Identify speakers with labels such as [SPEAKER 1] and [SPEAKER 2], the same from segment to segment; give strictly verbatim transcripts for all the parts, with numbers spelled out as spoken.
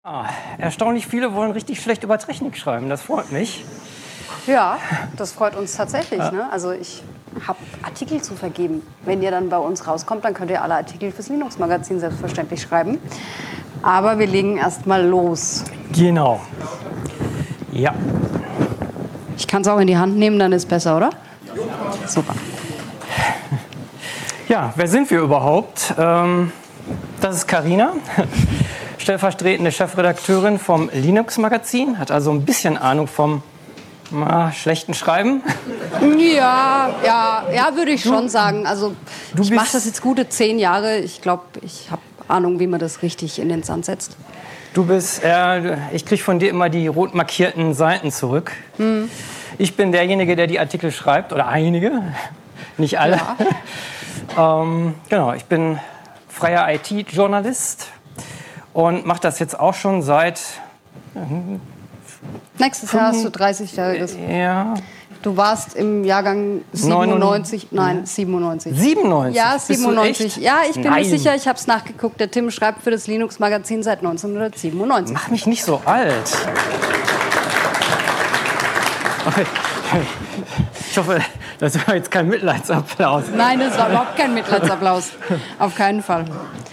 [SPEAKER 1] Ah, erstaunlich viele wollen richtig schlecht über Technik schreiben. Das freut mich.
[SPEAKER 2] Ja, das freut uns tatsächlich. Ja. Ne? Also ich habe Artikel zu vergeben. Wenn ihr dann bei uns rauskommt, dann könnt ihr alle Artikel fürs Linux-Magazin selbstverständlich schreiben. Aber wir legen erst mal los.
[SPEAKER 1] Genau. Ja.
[SPEAKER 2] Ich kann es auch in die Hand nehmen, dann ist besser, oder? Ja. Super.
[SPEAKER 1] Ja, wer sind wir überhaupt? Ähm, das ist Carina, stellvertretende Chefredakteurin vom Linux-Magazin. Hat also ein bisschen Ahnung vom na, schlechten Schreiben.
[SPEAKER 2] Ja, ja, ja, würde ich du, schon sagen. Also ich mache das jetzt gute zehn Jahre. Ich glaube, ich habe Ahnung, wie man das richtig in den Sand setzt.
[SPEAKER 1] Du bist, äh, ich kriege von dir immer die rot markierten Seiten zurück. Hm. Ich bin derjenige, der die Artikel schreibt, oder einige, nicht alle. Ja. ähm, genau, ich bin freier I T-Journalist und mache das jetzt auch schon seit...
[SPEAKER 2] Nächstes Jahr hast du dreißigjähriges.
[SPEAKER 1] Ja.
[SPEAKER 2] Du warst im Jahrgang siebenundneunzig, nein, siebenundneunzig.
[SPEAKER 1] siebenundneunzig?
[SPEAKER 2] Ja, siebenundneunzig. Ja, ich bin
[SPEAKER 1] Nein.
[SPEAKER 2] nicht sicher, ich habe es nachgeguckt. Der Tim schreibt für das Linux-Magazin seit neunzehnhundertsiebenundneunzig.
[SPEAKER 1] Mach mich nicht so alt. Okay. Ich hoffe, das war jetzt kein Mitleidsapplaus.
[SPEAKER 2] Nein, das war überhaupt kein Mitleidsapplaus. Auf keinen Fall.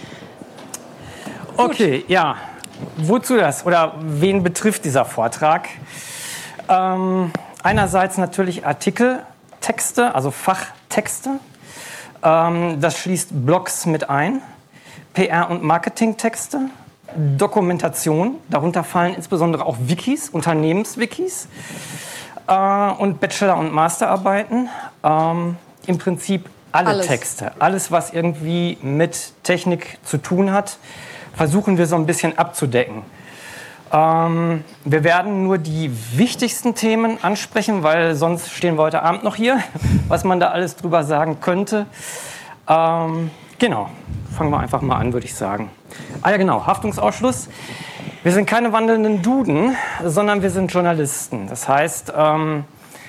[SPEAKER 1] Okay, Gut. ja. Wozu das? Oder wen betrifft dieser Vortrag? Ähm, einerseits natürlich Artikel, Texte, also Fachtexte. Ähm, das schließt Blogs mit ein. P R- und Marketingtexte. Dokumentation. Darunter fallen insbesondere auch Wikis, Unternehmenswikis. Äh, und Bachelor- und Masterarbeiten. Ähm, Im Prinzip alle alles. Texte. Alles, was irgendwie mit Technik zu tun hat, versuchen wir so ein bisschen abzudecken. Ähm, wir werden nur die wichtigsten Themen ansprechen, weil sonst stehen wir heute Abend noch hier, was man da alles drüber sagen könnte. Ähm, genau, fangen wir einfach mal an, würde ich sagen. Ah ja genau, Haftungsausschluss. Wir sind keine wandelnden Duden, sondern wir sind Journalisten. Das heißt... Ähm,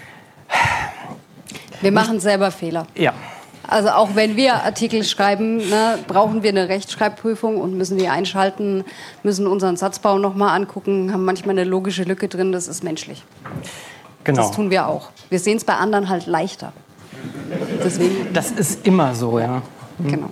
[SPEAKER 2] wir machen selber Fehler.
[SPEAKER 1] Ja.
[SPEAKER 2] Also auch wenn wir Artikel schreiben, ne, brauchen wir eine Rechtschreibprüfung und müssen die einschalten, müssen unseren Satzbau nochmal angucken, haben manchmal eine logische Lücke drin, das ist menschlich.
[SPEAKER 1] Genau.
[SPEAKER 2] Das tun wir auch. Wir sehen es bei anderen halt leichter. Deswegen.
[SPEAKER 1] Das ist immer so, ja. Mhm.
[SPEAKER 2] Genau.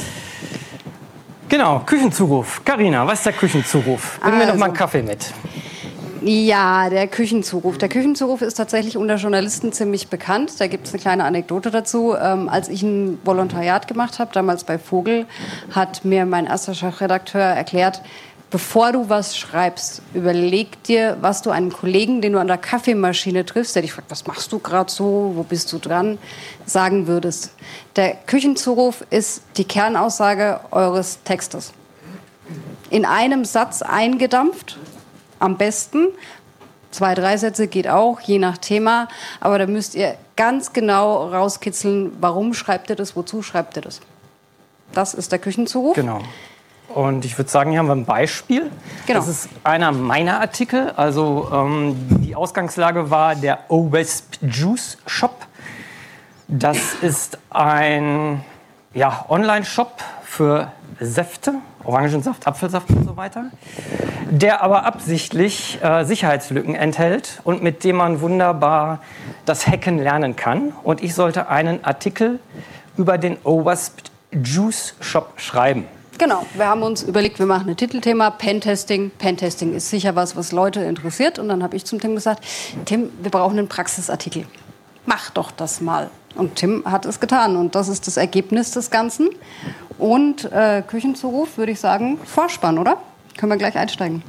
[SPEAKER 1] Genau, Küchenzuruf. Carina, was ist der Küchenzuruf? Bring also. mir doch mal einen Kaffee mit.
[SPEAKER 2] Ja, der Küchenzuruf. Der Küchenzuruf ist tatsächlich unter Journalisten ziemlich bekannt. Da gibt es eine kleine Anekdote dazu. Ähm, als ich ein Volontariat gemacht habe, damals bei Vogel, hat mir mein erster Chefredakteur erklärt, bevor du was schreibst, überleg dir, was du einem Kollegen, den du an der Kaffeemaschine triffst, der dich fragt, was machst du gerade so, wo bist du dran, sagen würdest. Der Küchenzuruf ist die Kernaussage eures Textes. In einem Satz eingedampft, am besten. Zwei, drei Sätze geht auch, je nach Thema. Aber da müsst ihr ganz genau rauskitzeln, warum schreibt ihr das, wozu schreibt ihr das. Das ist der Küchenzuruf.
[SPEAKER 1] Genau. Und ich würde sagen, hier haben wir ein Beispiel. Genau. Das ist einer meiner Artikel. Also ähm, die Ausgangslage war der O-Wasp Juice Shop. Das ist ein ja, Online-Shop für Säfte, Orangensaft, Apfelsaft und so weiter, der aber absichtlich äh, Sicherheitslücken enthält und mit dem man wunderbar das Hacken lernen kann. Und ich sollte einen Artikel über den O-Wasp Juice Shop schreiben.
[SPEAKER 2] Genau, wir haben uns überlegt, wir machen ein Titelthema, Pentesting. Pentesting ist sicher was, was Leute interessiert. Und dann habe ich zum Tim gesagt, Tim, wir brauchen einen Praxisartikel. Mach doch das mal. Und Tim hat es getan. Und das ist das Ergebnis des Ganzen. Und äh, Küchenzuruf, würde ich sagen, Vorspann, oder? Können wir gleich einsteigen.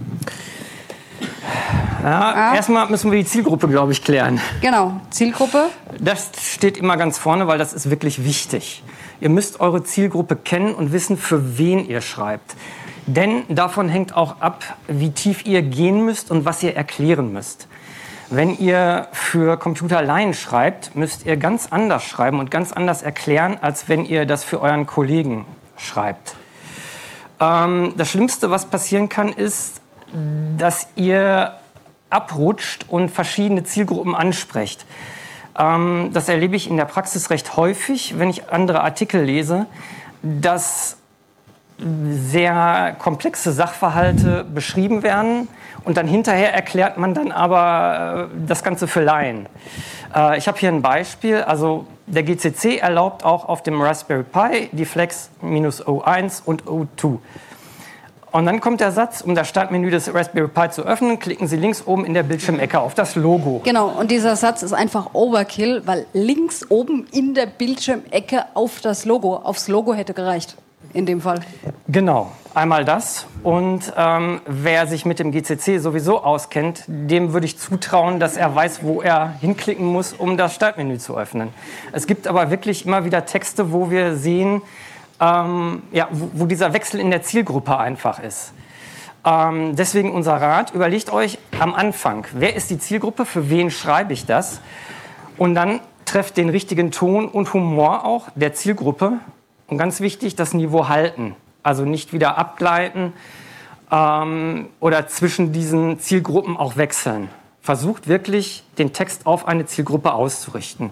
[SPEAKER 1] Ja, ja. Erstmal müssen wir die Zielgruppe, glaube ich, klären.
[SPEAKER 2] Genau, Zielgruppe.
[SPEAKER 1] Das steht immer ganz vorne, weil das ist wirklich wichtig. Ihr müsst eure Zielgruppe kennen und wissen, für wen ihr schreibt. Denn davon hängt auch ab, wie tief ihr gehen müsst und was ihr erklären müsst. Wenn ihr für Computerlaien schreibt, müsst ihr ganz anders schreiben und ganz anders erklären, als wenn ihr das für euren Kollegen schreibt. Ähm, das Schlimmste, was passieren kann, ist, dass ihr abrutscht und verschiedene Zielgruppen ansprecht. Ähm, das erlebe ich in der Praxis recht häufig, wenn ich andere Artikel lese, dass sehr komplexe Sachverhalte beschrieben werden und dann hinterher erklärt man dann aber äh, das Ganze für Laien. Äh, ich habe hier ein Beispiel, also der G C C erlaubt auch auf dem Raspberry Pi die Flex O eins und O zwei. Und dann kommt der Satz, um das Startmenü des Raspberry Pi zu öffnen, klicken Sie links oben in der Bildschirmecke auf das Logo.
[SPEAKER 2] Genau, und dieser Satz ist einfach Overkill, weil links oben in der Bildschirmecke auf das Logo, aufs Logo hätte gereicht, in dem Fall.
[SPEAKER 1] Genau, einmal das. Und ähm, wer sich mit dem G C C sowieso auskennt, dem würde ich zutrauen, dass er weiß, wo er hinklicken muss, um das Startmenü zu öffnen. Es gibt aber wirklich immer wieder Texte, wo wir sehen, Ähm, ja, wo, wo dieser Wechsel in der Zielgruppe einfach ist. Ähm, deswegen unser Rat, überlegt euch am Anfang, wer ist die Zielgruppe, für wen schreibe ich das? Und dann trefft den richtigen Ton und Humor auch der Zielgruppe. Und ganz wichtig, das Niveau halten. Also nicht wieder abgleiten ähm, oder zwischen diesen Zielgruppen auch wechseln. Versucht wirklich, den Text auf eine Zielgruppe auszurichten.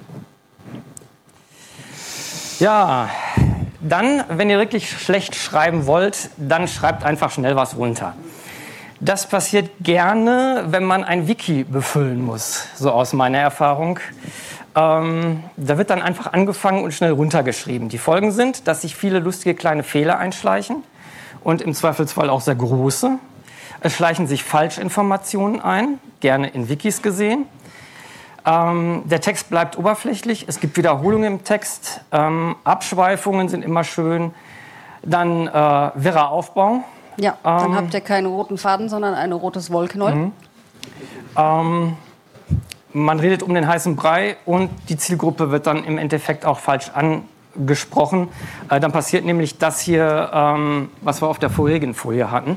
[SPEAKER 1] Ja, dann, wenn ihr wirklich schlecht schreiben wollt, dann schreibt einfach schnell was runter. Das passiert gerne, wenn man ein Wiki befüllen muss, so aus meiner Erfahrung. Ähm, da wird dann einfach angefangen und schnell runtergeschrieben. Die Folgen sind, dass sich viele lustige kleine Fehler einschleichen und im Zweifelsfall auch sehr große. Es schleichen sich Falschinformationen ein, gerne in Wikis gesehen. Ähm, der Text bleibt oberflächlich, es gibt Wiederholungen im Text, ähm, Abschweifungen sind immer schön, dann äh, wirrer Aufbau.
[SPEAKER 2] Ja, dann
[SPEAKER 1] ähm,
[SPEAKER 2] habt ihr keinen roten Faden, sondern ein rotes Wollknäuel.
[SPEAKER 1] Mhm. Ähm, man redet um den heißen Brei und die Zielgruppe wird dann im Endeffekt auch falsch angesprochen. Äh, dann passiert nämlich das hier, ähm, was wir auf der vorherigen Folie hatten.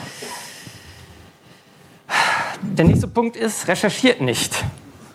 [SPEAKER 1] Der nächste Punkt ist, recherchiert nicht.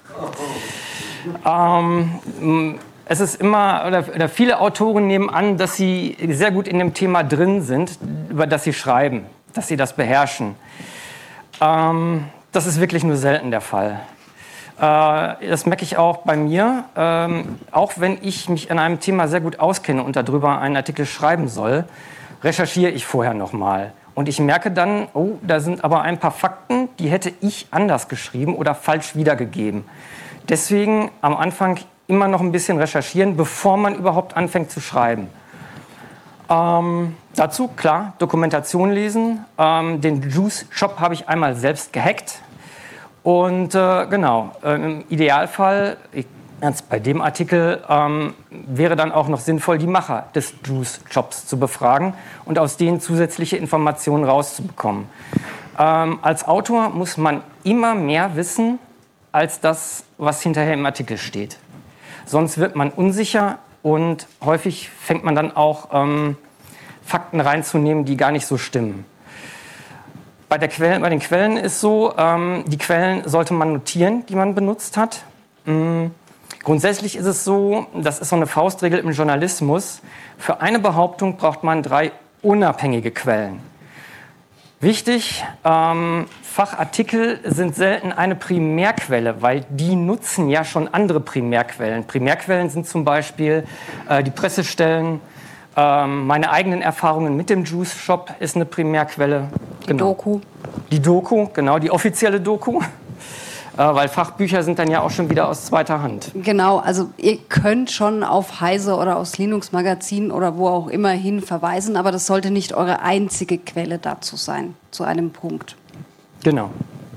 [SPEAKER 1] Ähm, es ist immer, oder, oder viele Autoren nehmen an, dass sie sehr gut in dem Thema drin sind, über das sie schreiben, dass sie das beherrschen. Ähm, das ist wirklich nur selten der Fall. Äh, das merke ich auch bei mir. Ähm, auch wenn ich mich an einem Thema sehr gut auskenne und darüber einen Artikel schreiben soll, recherchiere ich vorher nochmal. Und ich merke dann, oh, da sind aber ein paar Fakten, die hätte ich anders geschrieben oder falsch wiedergegeben. Deswegen am Anfang immer noch ein bisschen recherchieren, bevor man überhaupt anfängt zu schreiben. Ähm, dazu, klar, Dokumentation lesen. Ähm, den Juice-Shop habe ich einmal selbst gehackt. Und äh, genau, äh, im Idealfall, ich, ernst bei dem Artikel, ähm, wäre dann auch noch sinnvoll, die Macher des Juice-Shops zu befragen und aus denen zusätzliche Informationen rauszubekommen. Ähm, als Autor muss man immer mehr wissen, als das, was hinterher im Artikel steht. Sonst wird man unsicher und häufig fängt man dann auch ähm, Fakten reinzunehmen, die gar nicht so stimmen. Bei, der Quelle, bei den Quellen ist so, ähm, die Quellen sollte man notieren, die man benutzt hat. Mhm. Grundsätzlich ist es so, das ist so eine Faustregel im Journalismus, für eine Behauptung braucht man drei unabhängige Quellen. Wichtig, ähm, Fachartikel sind selten eine Primärquelle, weil die nutzen ja schon andere Primärquellen. Primärquellen sind zum Beispiel äh, die Pressestellen, ähm, meine eigenen Erfahrungen mit dem Juice Shop ist eine Primärquelle.
[SPEAKER 2] Die genau. Doku.
[SPEAKER 1] Die Doku, genau, die offizielle Doku. Weil Fachbücher sind dann ja auch schon wieder aus zweiter Hand.
[SPEAKER 2] Genau, also ihr könnt schon auf Heise oder aufs Linux Magazin oder wo auch immer hin verweisen, aber das sollte nicht eure einzige Quelle dazu sein, zu einem Punkt.
[SPEAKER 1] Genau.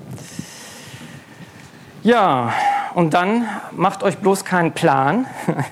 [SPEAKER 1] Ja, und dann macht euch bloß keinen Plan.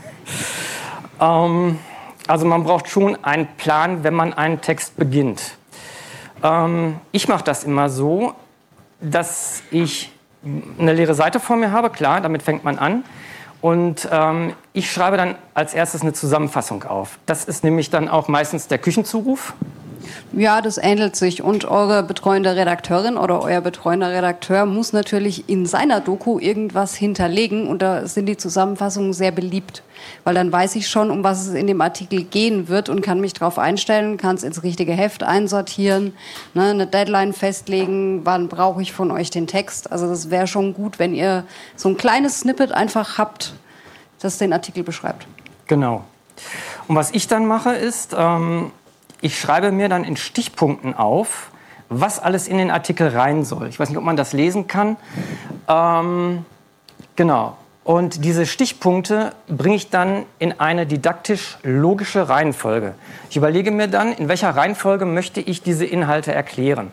[SPEAKER 1] ähm, also man braucht schon einen Plan, wenn man einen Text beginnt. Ähm, ich mache das immer so, dass ich eine leere Seite vor mir habe, klar, damit fängt man an. Und ähm, ich schreibe dann als erstes eine Zusammenfassung auf. Das ist nämlich dann auch meistens der Küchenzuruf.
[SPEAKER 2] Ja, das ähnelt sich. Und eure betreuende Redakteurin oder euer betreuender Redakteur muss natürlich in seiner Doku irgendwas hinterlegen. Und da sind die Zusammenfassungen sehr beliebt. Weil dann weiß ich schon, um was es in dem Artikel gehen wird und kann mich darauf einstellen, kann es ins richtige Heft einsortieren, ne, eine Deadline festlegen, wann brauche ich von euch den Text. Also das wäre schon gut, wenn ihr so ein kleines Snippet einfach habt, das den Artikel beschreibt.
[SPEAKER 1] Genau. Und was ich dann mache ist, ähm, ich schreibe mir dann in Stichpunkten auf, was alles in den Artikel rein soll. Ich weiß nicht, ob man das lesen kann. Ähm, genau. Und diese Stichpunkte bringe ich dann in eine didaktisch-logische Reihenfolge. Ich überlege mir dann, in welcher Reihenfolge möchte ich diese Inhalte erklären.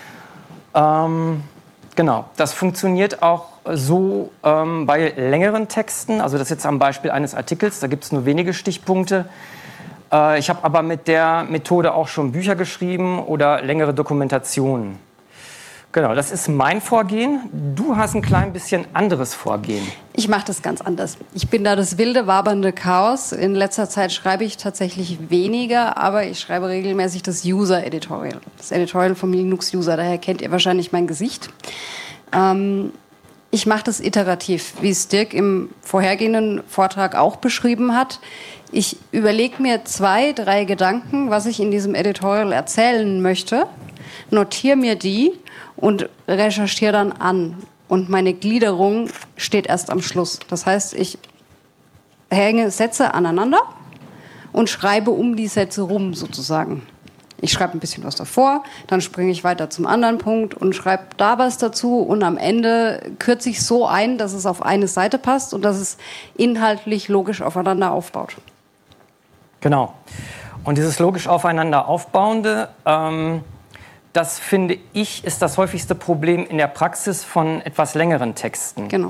[SPEAKER 1] Ähm, genau, das funktioniert auch so ähm, bei längeren Texten. Also das ist jetzt am Beispiel eines Artikels, da gibt es nur wenige Stichpunkte. Äh, ich habe aber mit der Methode auch schon Bücher geschrieben oder längere Dokumentationen. Genau, das ist mein Vorgehen. Du hast ein klein bisschen anderes Vorgehen.
[SPEAKER 2] Ich mache das ganz anders. Ich bin da das wilde, wabernde Chaos. In letzter Zeit schreibe ich tatsächlich weniger, aber ich schreibe regelmäßig das User-Editorial. Das Editorial vom Linux-User, daher kennt ihr wahrscheinlich mein Gesicht. Ähm, ich mache das iterativ, wie es Dirk im vorhergehenden Vortrag auch beschrieben hat. Ich überlege mir zwei, drei Gedanken, was ich in diesem Editorial erzählen möchte, notiere mir die und recherchiere dann an. Und meine Gliederung steht erst am Schluss. Das heißt, ich hänge Sätze aneinander und schreibe um die Sätze rum sozusagen. Ich schreibe ein bisschen was davor, dann springe ich weiter zum anderen Punkt und schreibe da was dazu. Und am Ende kürze ich so ein, dass es auf eine Seite passt und dass es inhaltlich logisch aufeinander aufbaut.
[SPEAKER 1] Genau. Und dieses logisch aufeinander aufbauende... Ähm Das, finde ich, ist das häufigste Problem in der Praxis von etwas längeren Texten.
[SPEAKER 2] Genau.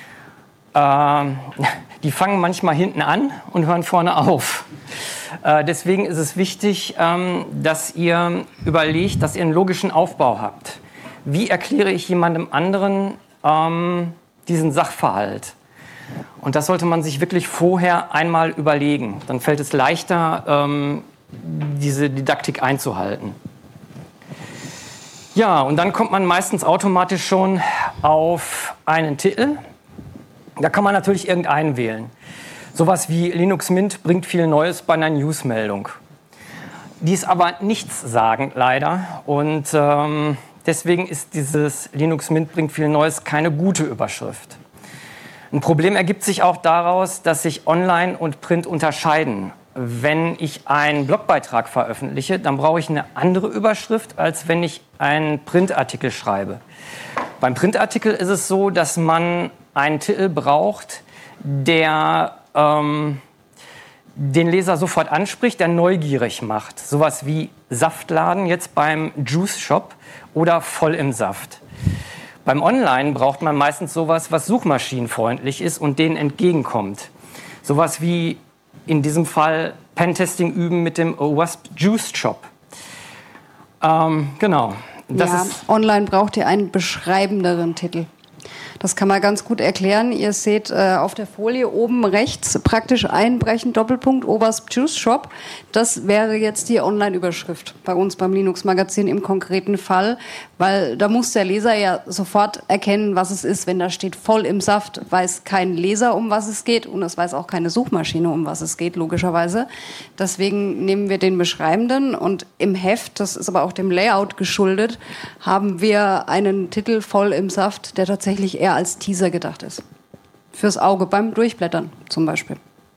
[SPEAKER 1] Ähm, die fangen manchmal hinten an und hören vorne auf. Äh, deswegen ist es wichtig, ähm, dass ihr überlegt, dass ihr einen logischen Aufbau habt. Wie erkläre ich jemandem anderen ähm, diesen Sachverhalt? Und das sollte man sich wirklich vorher einmal überlegen. Dann fällt es leichter, ähm, diese Didaktik einzuhalten. Ja, und dann kommt man meistens automatisch schon auf einen Titel. Da kann man natürlich irgendeinen wählen. Sowas wie Linux Mint bringt viel Neues bei einer Newsmeldung. Die ist aber nichtssagend leider. Und ähm, deswegen ist dieses Linux Mint bringt viel Neues keine gute Überschrift. Ein Problem ergibt sich auch daraus, dass sich Online und Print unterscheiden. Wenn ich einen Blogbeitrag veröffentliche, dann brauche ich eine andere Überschrift, als wenn ich einen Printartikel schreibe. Beim Printartikel ist es so, dass man einen Titel braucht, der ähm, den Leser sofort anspricht, der neugierig macht. Sowas wie Saftladen jetzt beim Juice Shop oder Voll im Saft. Beim Online braucht man meistens sowas, was suchmaschinenfreundlich ist und denen entgegenkommt. Sowas wie in diesem Fall Pentesting üben mit dem O W A S P Juice Shop. Ähm, genau. Das
[SPEAKER 2] ja,
[SPEAKER 1] ist
[SPEAKER 2] online braucht ihr einen beschreibenderen Titel. Das kann man ganz gut erklären. Ihr seht äh, auf der Folie oben rechts praktisch einbrechen, Doppelpunkt, O W A S P Juice Shop. Das wäre jetzt die Online-Überschrift bei uns beim Linux-Magazin im konkreten Fall, weil da muss der Leser ja sofort erkennen, was es ist. Wenn da steht voll im Saft, weiß kein Leser, um was es geht, und es weiß auch keine Suchmaschine, um was es geht, logischerweise. Deswegen nehmen wir den beschreibenden, und im Heft, das ist aber auch dem Layout geschuldet, haben wir einen Titel voll im Saft, der tatsächlich eher als Teaser gedacht ist. Fürs Auge beim Durchblättern zum Beispiel.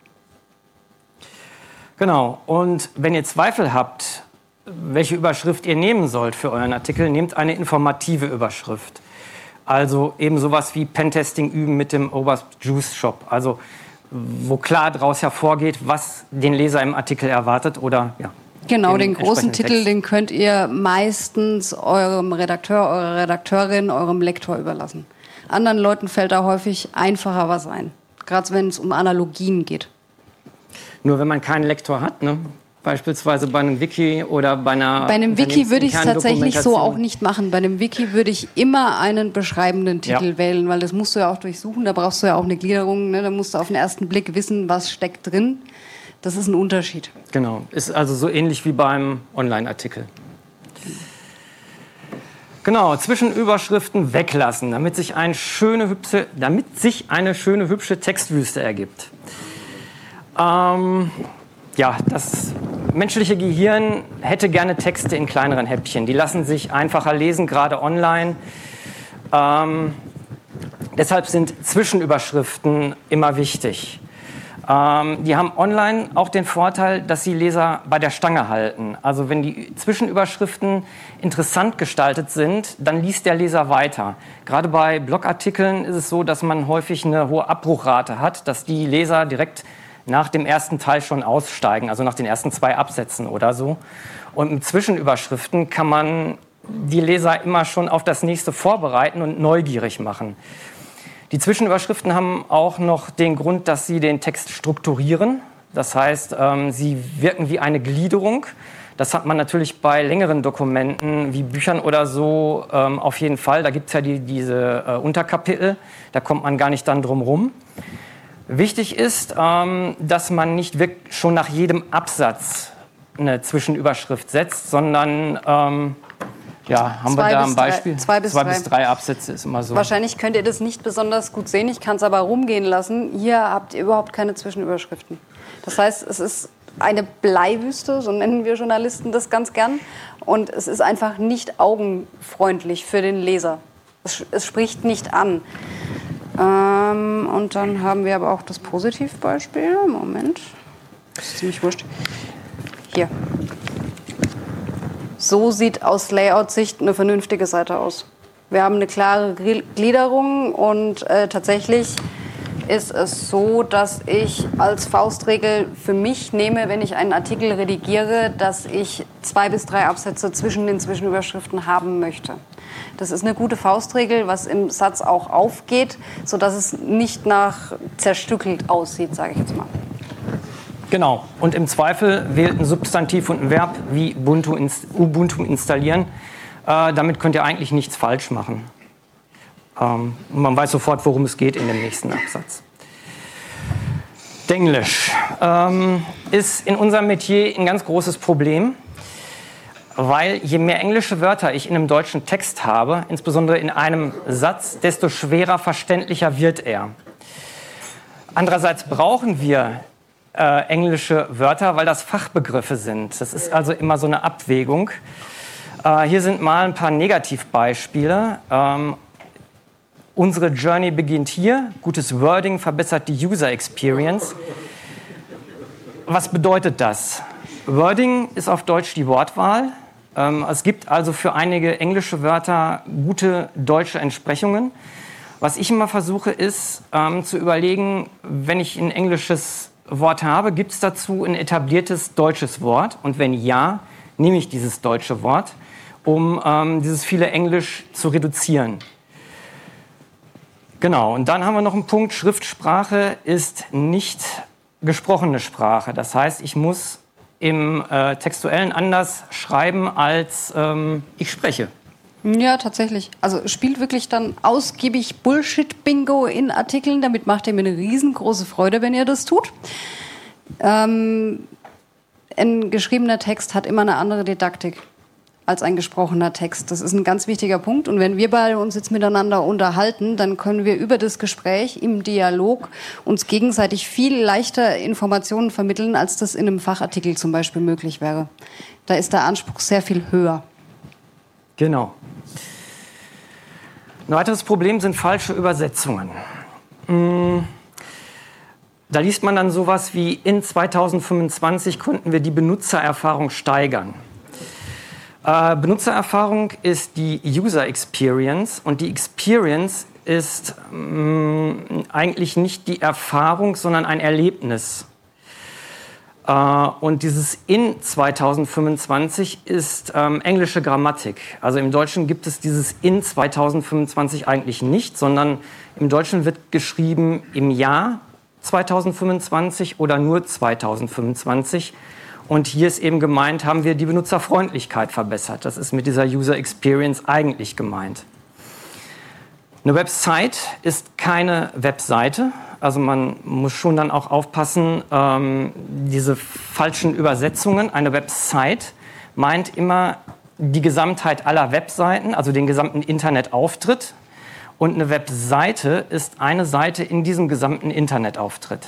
[SPEAKER 1] Genau. Und wenn ihr Zweifel habt, welche Überschrift ihr nehmen sollt für euren Artikel, nehmt eine informative Überschrift. Also eben sowas wie Pentesting üben mit dem O W A S P Juice Shop. Also wo klar daraus hervorgeht, was den Leser im Artikel erwartet oder ja.
[SPEAKER 2] Genau, den großen Titel, Text. Den könnt ihr meistens eurem Redakteur, eurer Redakteurin, eurem Lektor überlassen. Anderen Leuten fällt da häufig einfacher was ein, gerade wenn es um Analogien geht.
[SPEAKER 1] Nur wenn man keinen Lektor hat, ne? Beispielsweise bei einem Wiki oder bei einer...
[SPEAKER 2] Bei einem Wiki würde ich es tatsächlich so auch nicht machen. Bei einem Wiki würde ich immer einen beschreibenden Titel ja. wählen, weil das musst du ja auch durchsuchen, da brauchst du ja auch eine Gliederung, ne? Da musst du auf den ersten Blick wissen, was steckt drin. Das ist ein Unterschied.
[SPEAKER 1] Genau, ist also so ähnlich wie beim Online-Artikel. Genau, Zwischenüberschriften weglassen, damit sich, ein schöne, hübsche, damit sich eine schöne, hübsche Textwüste ergibt. Ähm, ja, das menschliche Gehirn hätte gerne Texte in kleineren Häppchen. Die lassen sich einfacher lesen, gerade online. Ähm, deshalb sind Zwischenüberschriften immer wichtig. Ähm, die haben online auch den Vorteil, dass sie Leser bei der Stange halten. Also wenn die Zwischenüberschriften interessant gestaltet sind, dann liest der Leser weiter. Gerade bei Blogartikeln ist es so, dass man häufig eine hohe Abbruchrate hat, dass die Leser direkt nach dem ersten Teil schon aussteigen, also nach den ersten zwei Absätzen oder so. Und mit Zwischenüberschriften kann man die Leser immer schon auf das nächste vorbereiten und neugierig machen. Die Zwischenüberschriften haben auch noch den Grund, dass sie den Text strukturieren. Das heißt, ähm, sie wirken wie eine Gliederung. Das hat man natürlich bei längeren Dokumenten wie Büchern oder so ähm, auf jeden Fall. Da gibt es ja die, diese äh, Unterkapitel, da kommt man gar nicht dann drum rum. Wichtig ist, ähm, dass man nicht wirklich schon nach jedem Absatz eine Zwischenüberschrift setzt, sondern ähm, ja, haben
[SPEAKER 2] zwei
[SPEAKER 1] wir da ein Beispiel?
[SPEAKER 2] Drei, zwei bis
[SPEAKER 1] zwei
[SPEAKER 2] drei.
[SPEAKER 1] bis drei Absätze ist immer so.
[SPEAKER 2] Wahrscheinlich könnt ihr das nicht besonders gut sehen, ich kann es aber rumgehen lassen. Hier habt ihr überhaupt keine Zwischenüberschriften. Das heißt, es ist eine Bleiwüste, so nennen wir Journalisten das ganz gern. Und es ist einfach nicht augenfreundlich für den Leser. Es, es spricht nicht an. Ähm, und dann haben wir aber auch das Positivbeispiel. Moment. Das ist ziemlich wurscht. Hier. So sieht aus Layout-Sicht eine vernünftige Seite aus. Wir haben eine klare Gliederung und äh, tatsächlich ist es so, dass ich als Faustregel für mich nehme, wenn ich einen Artikel redigiere, dass ich zwei bis drei Absätze zwischen den Zwischenüberschriften haben möchte. Das ist eine gute Faustregel, was im Satz auch aufgeht, sodass es nicht nach zerstückelt aussieht, sage ich jetzt mal.
[SPEAKER 1] Genau. Und im Zweifel wählt ein Substantiv und ein Verb wie Ubuntu, inst- Ubuntu installieren. Äh, damit könnt ihr eigentlich nichts falsch machen. Ähm, und man weiß sofort, worum es geht in dem nächsten Absatz. Denglisch ähm, ist in unserem Metier ein ganz großes Problem, weil je mehr englische Wörter ich in einem deutschen Text habe, insbesondere in einem Satz, desto schwerer verständlicher wird er. Andererseits brauchen wir äh, englische Wörter, weil das Fachbegriffe sind. Das ist also immer so eine Abwägung. Äh, hier sind mal ein paar Negativbeispiele. Ähm, Unsere Journey beginnt hier. Gutes Wording verbessert die User Experience. Was bedeutet das? Wording ist auf Deutsch die Wortwahl. Ähm, es gibt also für einige englische Wörter gute deutsche Entsprechungen. Was ich immer versuche, ist ähm, zu überlegen, wenn ich ein englisches Wort habe, gibt es dazu ein etabliertes deutsches Wort? Und wenn ja, nehme ich dieses deutsche Wort, um ähm, dieses viele Englisch zu reduzieren. Genau, und dann haben wir noch einen Punkt, Schriftsprache ist nicht gesprochene Sprache. Das heißt, ich muss im äh, Textuellen anders schreiben, als ähm, ich spreche.
[SPEAKER 2] Ja, tatsächlich. Also spielt wirklich dann ausgiebig Bullshit-Bingo in Artikeln. Damit macht ihr mir eine riesengroße Freude, wenn ihr das tut. Ähm, ein geschriebener Text hat immer eine andere Didaktik als ein gesprochener Text. Das ist ein ganz wichtiger Punkt. Und wenn wir beide uns jetzt miteinander unterhalten, dann können wir über das Gespräch im Dialog uns gegenseitig viel leichter Informationen vermitteln, als das in einem Fachartikel zum Beispiel möglich wäre. Da ist der Anspruch sehr viel höher.
[SPEAKER 1] Genau. Ein weiteres Problem sind falsche Übersetzungen. Da liest man dann sowas wie, in zweitausendfünfundzwanzig konnten wir die Benutzererfahrung steigern. Äh, Benutzererfahrung ist die User Experience und die Experience ist mh, eigentlich nicht die Erfahrung, sondern ein Erlebnis. Äh, und dieses in zweitausendfünfundzwanzig ist ähm, englische Grammatik. Also im Deutschen gibt es dieses in zweitausendfünfundzwanzig eigentlich nicht, sondern im Deutschen wird geschrieben im Jahr zweitausendfünfundzwanzig oder nur zweitausendfünfundzwanzig. Und hier ist eben gemeint, haben wir die Benutzerfreundlichkeit verbessert. Das ist mit dieser User Experience eigentlich gemeint. Eine Website ist keine Webseite. Also man muss schon dann auch aufpassen, ähm, diese falschen Übersetzungen. Eine Website meint immer die Gesamtheit aller Webseiten, also den gesamten Internetauftritt. Und eine Webseite ist eine Seite in diesem gesamten Internetauftritt.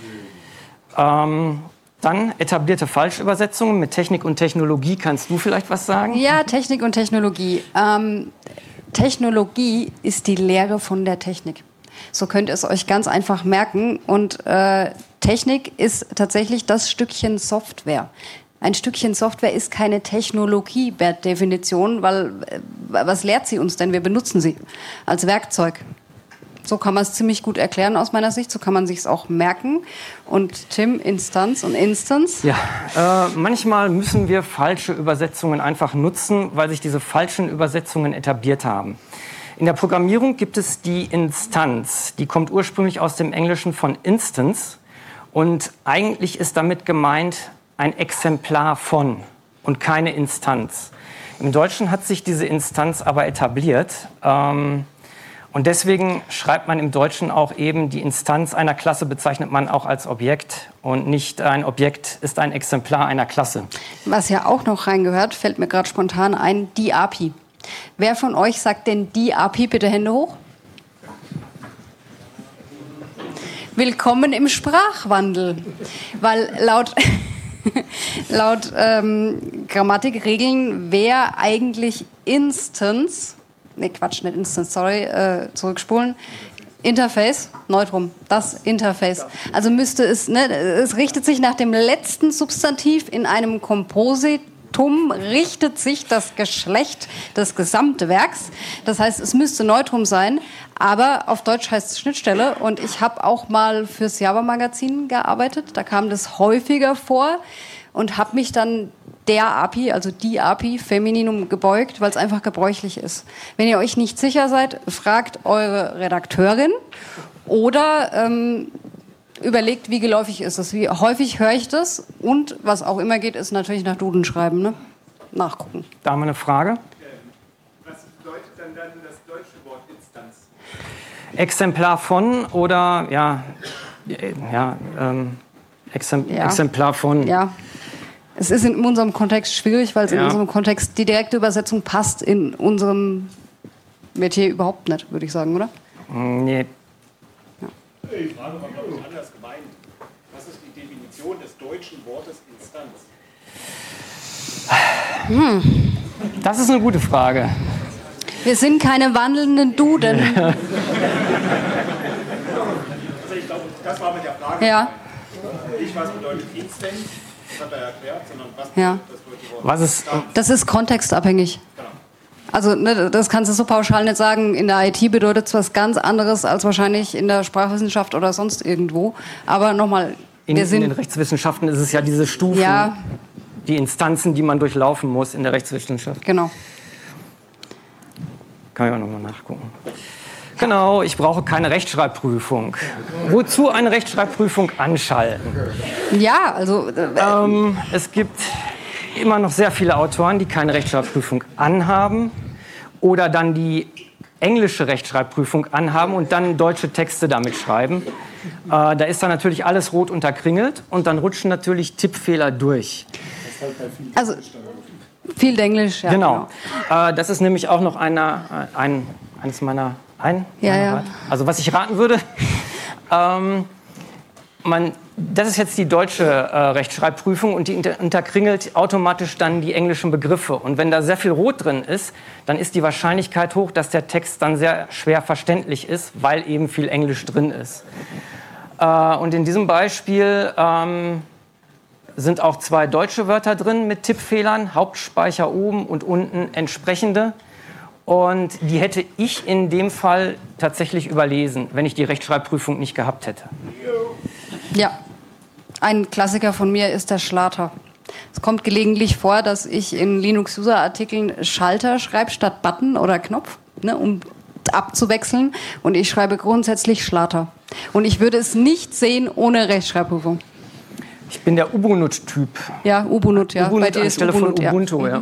[SPEAKER 1] Ähm, Dann etablierte Falschübersetzungen mit Technik und Technologie. Kannst du vielleicht was sagen?
[SPEAKER 2] Ja, Technik und Technologie. Ähm, Technologie ist die Lehre von der Technik. So könnt ihr es euch ganz einfach merken. Und äh, Technik ist tatsächlich das Stückchen Software. Ein Stückchen Software ist keine Technologie per Definition, weil äh, was lehrt sie uns denn? Wir benutzen sie als Werkzeug. So kann man es ziemlich gut erklären aus meiner Sicht, so kann man sich es auch merken. Und Tim, Instanz und Instance?
[SPEAKER 1] Ja, äh, manchmal müssen wir falsche Übersetzungen einfach nutzen, weil sich diese falschen Übersetzungen etabliert haben. In der Programmierung gibt es die Instanz, die kommt ursprünglich aus dem Englischen von Instance und eigentlich ist damit gemeint ein Exemplar von und keine Instanz. Im Deutschen hat sich diese Instanz aber etabliert. Ähm, Und deswegen schreibt man im Deutschen auch eben, die Instanz einer Klasse bezeichnet man auch als Objekt und nicht ein Objekt ist ein Exemplar einer Klasse.
[SPEAKER 2] Was ja auch noch reingehört, fällt mir gerade spontan ein, die A P I. Wer von euch sagt denn die A P I? Bitte Hände hoch. Willkommen im Sprachwandel, weil laut... laut ähm, Grammatikregeln wäre eigentlich Instance... Nee, Quatsch, nicht Instance, sorry, äh, zurückspulen. Interface, Neutrum, das Interface. Also müsste es, ne, es richtet sich nach dem letzten Substantiv in einem Kompositum, richtet sich das Geschlecht des Gesamtwerks. Das heißt, es müsste Neutrum sein, aber auf Deutsch heißt es Schnittstelle. Und ich habe auch mal fürs Java-Magazin gearbeitet, da kam das häufiger vor und habe mich dann der A P I, also die A P I, Femininum gebeugt, weil es einfach gebräuchlich ist. Wenn ihr euch nicht sicher seid, fragt eure Redakteurin oder ähm, überlegt, wie geläufig ist es, wie häufig höre ich das und was auch immer geht, ist natürlich nach Duden schreiben, ne? Nachgucken.
[SPEAKER 1] Da haben wir eine Frage.
[SPEAKER 3] Was bedeutet dann, dann das deutsche Wort Instanz?
[SPEAKER 1] Exemplar von oder ja, ja, ähm, Exemp
[SPEAKER 2] Ja.
[SPEAKER 1] Exemplar von.
[SPEAKER 2] Ja. Es ist in unserem Kontext schwierig, weil es
[SPEAKER 1] Ja.
[SPEAKER 2] in unserem Kontext, die direkte Übersetzung passt in unserem Metier überhaupt nicht, würde ich sagen, oder?
[SPEAKER 1] Nee.
[SPEAKER 3] Die Frage war, glaube ich, anders gemeint. Was ist die Definition des deutschen Wortes Instanz?
[SPEAKER 1] Hm. Das ist eine gute Frage.
[SPEAKER 2] Wir sind keine wandelnden Duden.
[SPEAKER 3] Also ich glaube, das war mit der Frage.
[SPEAKER 2] Ja.
[SPEAKER 3] Nicht, was bedeutet Instant, das hat er erklärt, sondern was
[SPEAKER 2] Ja.
[SPEAKER 3] bedeutet das deutsche Wort
[SPEAKER 1] Was ist,
[SPEAKER 2] Das ist kontextabhängig. Also ne, das kannst du so pauschal nicht sagen. In der I T bedeutet es was ganz anderes als wahrscheinlich in der Sprachwissenschaft oder sonst irgendwo. Aber nochmal,
[SPEAKER 1] in,
[SPEAKER 2] wir
[SPEAKER 1] in
[SPEAKER 2] sind...
[SPEAKER 1] den Rechtswissenschaften ist es ja diese Stufen,
[SPEAKER 2] Ja,
[SPEAKER 1] die Instanzen, die man durchlaufen muss in der Rechtswissenschaft.
[SPEAKER 2] genau.
[SPEAKER 1] Kann ich auch nochmal nachgucken. Genau, ich brauche keine Rechtschreibprüfung. Wozu eine Rechtschreibprüfung anschalten?
[SPEAKER 2] Ja, also... Äh,
[SPEAKER 1] Ähm, es gibt immer noch sehr viele Autoren, die keine Rechtschreibprüfung anhaben oder dann die englische Rechtschreibprüfung anhaben und dann deutsche Texte damit schreiben. Äh, da ist dann natürlich alles rot unterkringelt und dann rutschen natürlich Tippfehler durch.
[SPEAKER 2] also viel Englisch, ja.
[SPEAKER 1] Genau. Äh, das ist nämlich auch noch einer, äh, ein, eines meiner... Ein,
[SPEAKER 2] Ja,
[SPEAKER 1] meiner
[SPEAKER 2] ja.
[SPEAKER 1] Rat. Also was ich raten würde, ähm, man, das ist jetzt die deutsche äh, Rechtschreibprüfung und die unter, unterkringelt automatisch dann die englischen Begriffe. Und wenn da sehr viel Rot drin ist, dann ist die Wahrscheinlichkeit hoch, dass der Text dann sehr schwer verständlich ist, weil eben viel Englisch drin ist. Äh, und in diesem Beispiel ähm, sind auch zwei deutsche Wörter drin mit Tippfehlern, Hauptspeicher oben und unten entsprechende. Und die hätte ich in dem Fall tatsächlich überlesen, wenn ich die Rechtschreibprüfung nicht gehabt hätte.
[SPEAKER 2] Ja, ein Klassiker von mir ist der Schlater. Es kommt gelegentlich vor, dass ich in Linux-User-Artikeln Schalter schreibe statt Button oder Knopf, ne, um abzuwechseln. Und ich schreibe grundsätzlich Schlater. Und ich würde es nicht sehen ohne Rechtschreibprüfung.
[SPEAKER 1] Ich bin der Ubuntu-Typ.
[SPEAKER 2] Ja, Ubuntu, ja.
[SPEAKER 1] Ubuntu
[SPEAKER 2] Bei dir ist
[SPEAKER 1] anstelle von
[SPEAKER 2] Ubuntu,
[SPEAKER 1] Ubuntu, ja.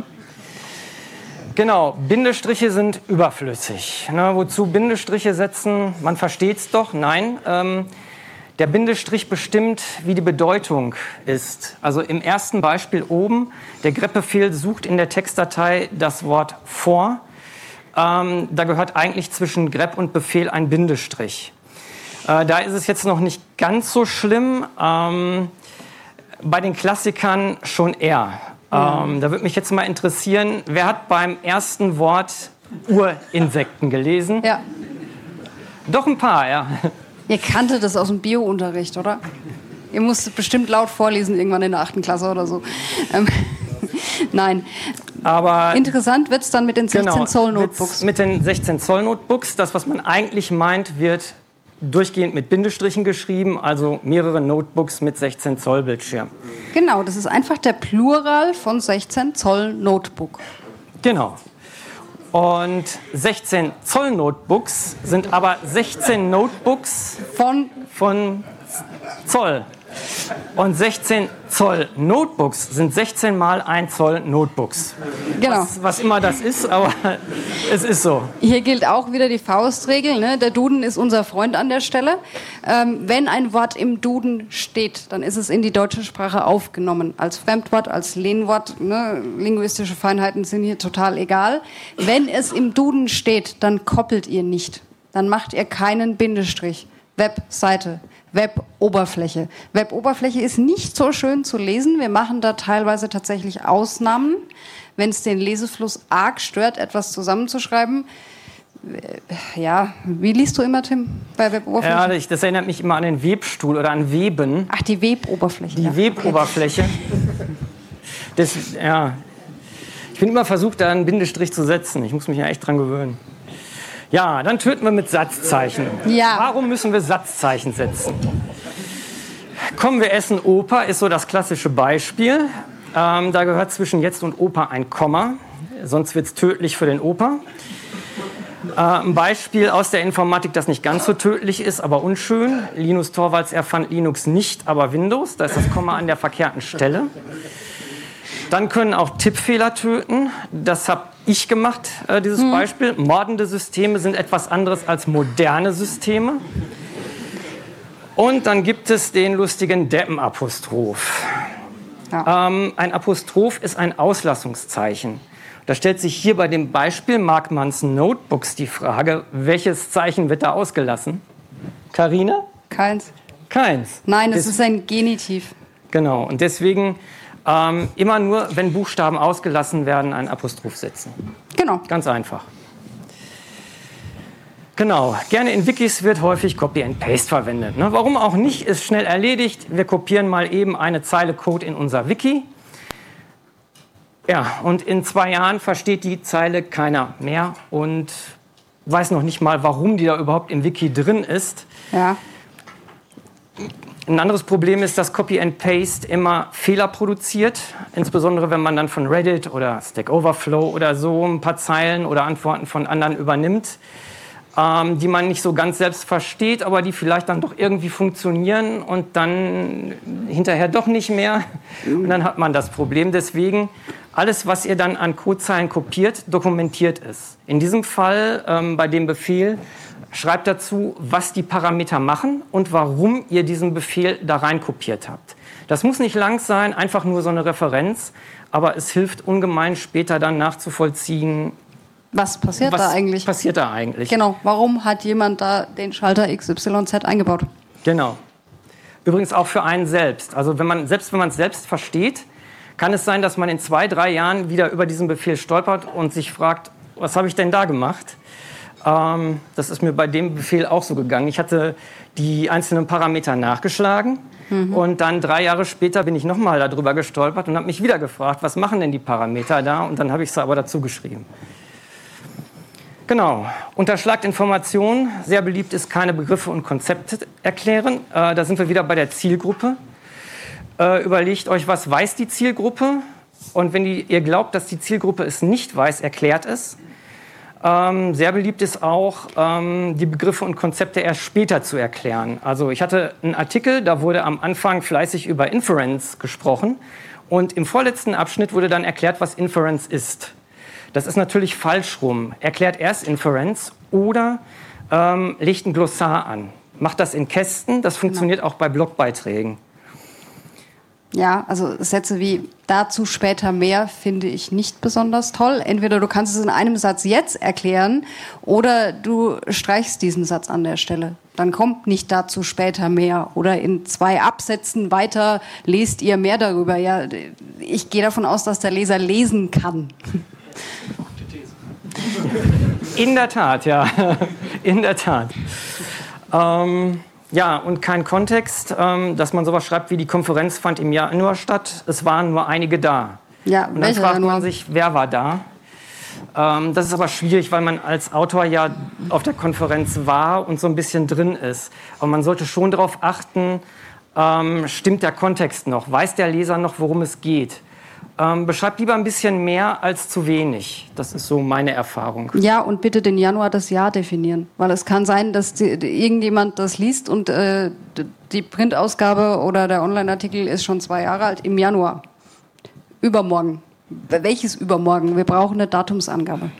[SPEAKER 2] ja.
[SPEAKER 1] ja. Genau, Bindestriche sind überflüssig. Na, wozu Bindestriche setzen? Man versteht es doch. Nein, ähm, der Bindestrich bestimmt, wie die Bedeutung ist. Also im ersten Beispiel oben, der grep-Befehl sucht in der Textdatei das Wort vor. Ähm, da gehört eigentlich zwischen grep und Befehl ein Bindestrich. Äh, da ist es jetzt noch nicht ganz so schlimm. Ähm, bei den Klassikern schon eher. Ähm, da würde mich jetzt mal interessieren, wer hat beim ersten Wort Urinsekten gelesen?
[SPEAKER 2] Ja.
[SPEAKER 1] Doch ein paar, ja.
[SPEAKER 2] Ihr kanntet das aus dem Bio-Unterricht, oder? Ihr musstet bestimmt laut vorlesen, irgendwann in der achten Klasse oder so. Ähm, Nein.
[SPEAKER 1] Aber
[SPEAKER 2] interessant wird es dann mit den sechzehn Zoll
[SPEAKER 1] genau,
[SPEAKER 2] Notebooks.
[SPEAKER 1] Mit den sechzehn Zoll Notebooks, das, was man eigentlich meint, wird durchgehend mit Bindestrichen geschrieben, also mehrere Notebooks mit sechzehn Zoll Bildschirm.
[SPEAKER 2] Genau, das ist einfach der Plural von sechzehn Zoll Notebook.
[SPEAKER 1] Genau. Und sechzehn Zoll Notebooks sind aber sechzehn Notebooks
[SPEAKER 2] Von
[SPEAKER 1] von Zoll. Und sechzehn Zoll Notebooks sind sechzehn mal ein Zoll Notebooks.
[SPEAKER 2] Genau.
[SPEAKER 1] Was, was immer das ist, aber es ist so.
[SPEAKER 2] Hier gilt auch wieder die Faustregel. Ne? Der Duden ist unser Freund an der Stelle. Ähm, wenn ein Wort im Duden steht, dann ist es in die deutsche Sprache aufgenommen. Als Fremdwort, als Lehnwort. Ne? Linguistische Feinheiten sind hier total egal. Wenn es im Duden steht, dann koppelt ihr nicht. Dann macht ihr keinen Bindestrich. Webseite. Web-Oberfläche. Web-Oberfläche ist nicht so schön zu lesen. Wir machen da teilweise tatsächlich Ausnahmen, wenn es den Lesefluss arg stört, etwas zusammenzuschreiben. Ja, wie liest du immer, Tim, bei Web-Oberfläche?
[SPEAKER 1] Ja, ich, das erinnert mich immer an den Webstuhl oder an Weben.
[SPEAKER 2] Ach, die Web-Oberfläche.
[SPEAKER 1] Die
[SPEAKER 2] ja.
[SPEAKER 1] Web-Oberfläche. Das, ja. Ich bin immer versucht, da einen Bindestrich zu setzen. Ich muss mich ja echt dran gewöhnen. Ja, dann töten wir mit Satzzeichen.
[SPEAKER 2] Ja.
[SPEAKER 1] Warum müssen wir Satzzeichen setzen? Kommen wir essen Oper ist so das klassische Beispiel. Ähm, da gehört zwischen jetzt und Oper ein Komma, sonst wird es tödlich für den Oper. Äh, ein Beispiel aus der Informatik, das nicht ganz so tödlich ist, aber unschön. Linus Torvalds erfand Linux nicht, aber Windows. Da ist das Komma an der verkehrten Stelle. Dann können auch Tippfehler töten. Das habe ich gemacht, äh, dieses hm. Beispiel. Mordende Systeme sind etwas anderes als moderne Systeme. Und dann gibt es den lustigen Deppenapostroph. Ja. Ähm, ein Apostroph ist ein Auslassungszeichen. Da stellt sich hier bei dem Beispiel Markmanns Notebooks die Frage, welches Zeichen wird da ausgelassen? Carina?
[SPEAKER 2] Keins.
[SPEAKER 1] Keins.
[SPEAKER 2] Nein, es ist ein Genitiv.
[SPEAKER 1] Genau, und deswegen ähm, immer nur, wenn Buchstaben ausgelassen werden, einen Apostroph setzen.
[SPEAKER 2] Genau.
[SPEAKER 1] Ganz einfach. Genau, gerne in Wikis wird häufig Copy and Paste verwendet. Ne? Warum auch nicht, ist schnell erledigt. Wir kopieren mal eben eine Zeile Code in unser Wiki. Ja, und in zwei Jahren versteht die Zeile keiner mehr und weiß noch nicht mal, warum die da überhaupt im Wiki drin ist.
[SPEAKER 2] Ja.
[SPEAKER 1] Ein anderes Problem ist, dass Copy and Paste immer Fehler produziert, insbesondere wenn man dann von Reddit oder Stack Overflow oder so ein paar Zeilen oder Antworten von anderen übernimmt, ähm, die man nicht so ganz selbst versteht, aber die vielleicht dann doch irgendwie funktionieren und dann hinterher doch nicht mehr. Und dann hat man das Problem. Deswegen, alles, was ihr dann an Codezeilen kopiert, dokumentiert es. In diesem Fall, ähm, bei dem Befehl, schreibt dazu, was die Parameter machen und warum ihr diesen Befehl da rein kopiert habt. Das muss nicht lang sein, einfach nur so eine Referenz, aber es hilft ungemein später dann nachzuvollziehen,
[SPEAKER 2] was passiert
[SPEAKER 1] was
[SPEAKER 2] da eigentlich?
[SPEAKER 1] passiert da eigentlich.
[SPEAKER 2] Genau, warum hat jemand da den Schalter X Y Z eingebaut?
[SPEAKER 1] Genau. Übrigens auch für einen selbst. Also wenn man, selbst wenn man es selbst versteht, kann es sein, dass man in zwei, drei Jahren wieder über diesen Befehl stolpert und sich fragt, was habe ich denn da gemacht? Ähm, das ist mir bei dem Befehl auch so gegangen. Ich hatte die einzelnen Parameter nachgeschlagen mhm. und dann drei Jahre später bin ich nochmal darüber gestolpert und habe mich wieder gefragt, was machen denn die Parameter da? Und dann habe ich es aber dazu geschrieben. Genau. Unterschlagt Informationen. Sehr beliebt ist, keine Begriffe und Konzepte erklären. Äh, da sind wir wieder bei der Zielgruppe. Äh, überlegt euch, was weiß die Zielgruppe? Und wenn die, ihr glaubt, dass die Zielgruppe es nicht weiß, erklärt es. Ähm, sehr beliebt ist auch, ähm, die Begriffe und Konzepte erst später zu erklären. Also ich hatte einen Artikel, da wurde am Anfang fleißig über Inference gesprochen. Und im vorletzten Abschnitt wurde dann erklärt, was Inference ist. Das ist natürlich falsch rum. Erklärt erst Inference oder ähm, legt ein Glossar an. Macht das in Kästen, das funktioniert auch bei Blogbeiträgen.
[SPEAKER 2] Ja, also Sätze wie dazu später mehr finde ich nicht besonders toll. Entweder du kannst es in einem Satz jetzt erklären oder du streichst diesen Satz an der Stelle. Dann kommt nicht dazu später mehr. Oder in zwei Absätzen weiter lest ihr mehr darüber. Ja, ich gehe davon aus, dass der Leser lesen kann.
[SPEAKER 1] In der Tat, ja. In der Tat. Ähm, Ja, und kein Kontext, ähm, dass man sowas schreibt wie die Konferenz fand im Januar statt. Es waren nur einige da.
[SPEAKER 2] Ja,
[SPEAKER 1] und dann fragt
[SPEAKER 2] Januar?
[SPEAKER 1] man sich, wer war da? Ähm, das ist aber schwierig, weil man als Autor ja auf der Konferenz war und so ein bisschen drin ist. Aber man sollte schon darauf achten, ähm, stimmt der Kontext noch? Weiß der Leser noch, worum es geht? Ähm, beschreibt lieber ein bisschen mehr als zu wenig. Das ist so meine Erfahrung.
[SPEAKER 2] Ja, und bitte den Januar das Jahr definieren. Weil es kann sein, dass die, die, irgendjemand das liest und äh, die Printausgabe oder der Online-Artikel ist schon zwei Jahre alt im Januar. Übermorgen. Welches Übermorgen? Wir brauchen eine Datumsangabe.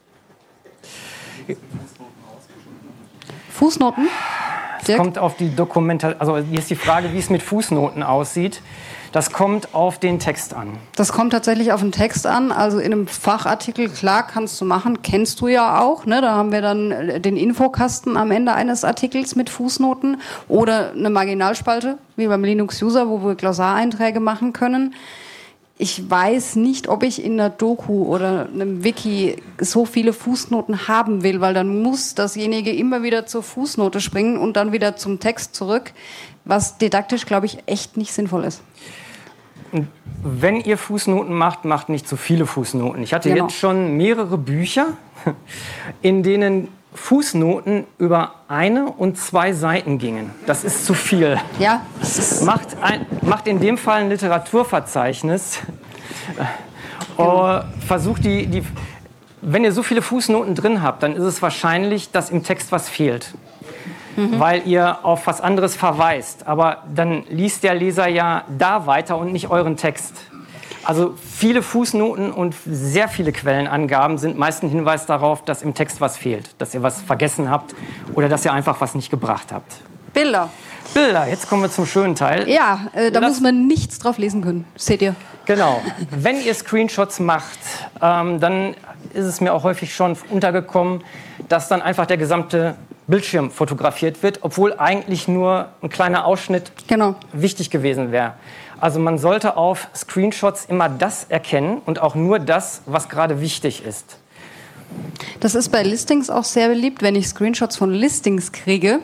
[SPEAKER 2] Fußnoten?
[SPEAKER 1] Es kommt auf die Dokumentation, also hier ist die Frage, wie es mit Fußnoten aussieht. Das kommt auf den Text an.
[SPEAKER 2] Das kommt tatsächlich auf den Text an. Also in einem Fachartikel, klar, kannst du machen, kennst du ja auch. Ne? Da haben wir dann den Infokasten am Ende eines Artikels mit Fußnoten oder eine Marginalspalte, wie beim Linux-User, wo wir Glossareinträge machen können. Ich weiß nicht, ob ich in einer Doku oder einem Wiki so viele Fußnoten haben will, weil dann muss dasjenige immer wieder zur Fußnote springen und dann wieder zum Text zurück, was didaktisch, glaube ich, echt nicht sinnvoll ist.
[SPEAKER 1] Und wenn ihr Fußnoten macht, macht nicht zu viele Fußnoten. Ich hatte
[SPEAKER 2] Genau.
[SPEAKER 1] jetzt schon mehrere Bücher, in denen Fußnoten über eine und zwei Seiten gingen. Das ist zu viel.
[SPEAKER 2] Ja, das ist
[SPEAKER 1] Macht, ein, macht in dem Fall ein Literaturverzeichnis. Genau. Versucht die, die, wenn ihr so viele Fußnoten drin habt, dann ist es wahrscheinlich, dass im Text was fehlt. Mhm. Weil ihr auf was anderes verweist. Aber dann liest der Leser ja da weiter und nicht euren Text. Also viele Fußnoten und sehr viele Quellenangaben sind meist ein Hinweis darauf, dass im Text was fehlt, dass ihr was vergessen habt oder dass ihr einfach was nicht gebracht habt.
[SPEAKER 2] Bilder.
[SPEAKER 1] Bilder, jetzt kommen wir zum schönen Teil.
[SPEAKER 2] Ja, äh, da
[SPEAKER 1] Das-
[SPEAKER 2] muss man nichts drauf lesen können. Seht ihr?
[SPEAKER 1] Genau. Wenn ihr Screenshots macht, ähm, dann ist es mir auch häufig schon untergekommen, dass dann einfach der gesamte Bildschirm fotografiert wird, obwohl eigentlich nur ein kleiner Ausschnitt
[SPEAKER 2] Genau.
[SPEAKER 1] wichtig gewesen wäre. Also man sollte auf Screenshots immer das erkennen und auch nur das, was gerade wichtig ist.
[SPEAKER 2] Das ist bei Listings auch sehr beliebt, wenn ich Screenshots von Listings kriege.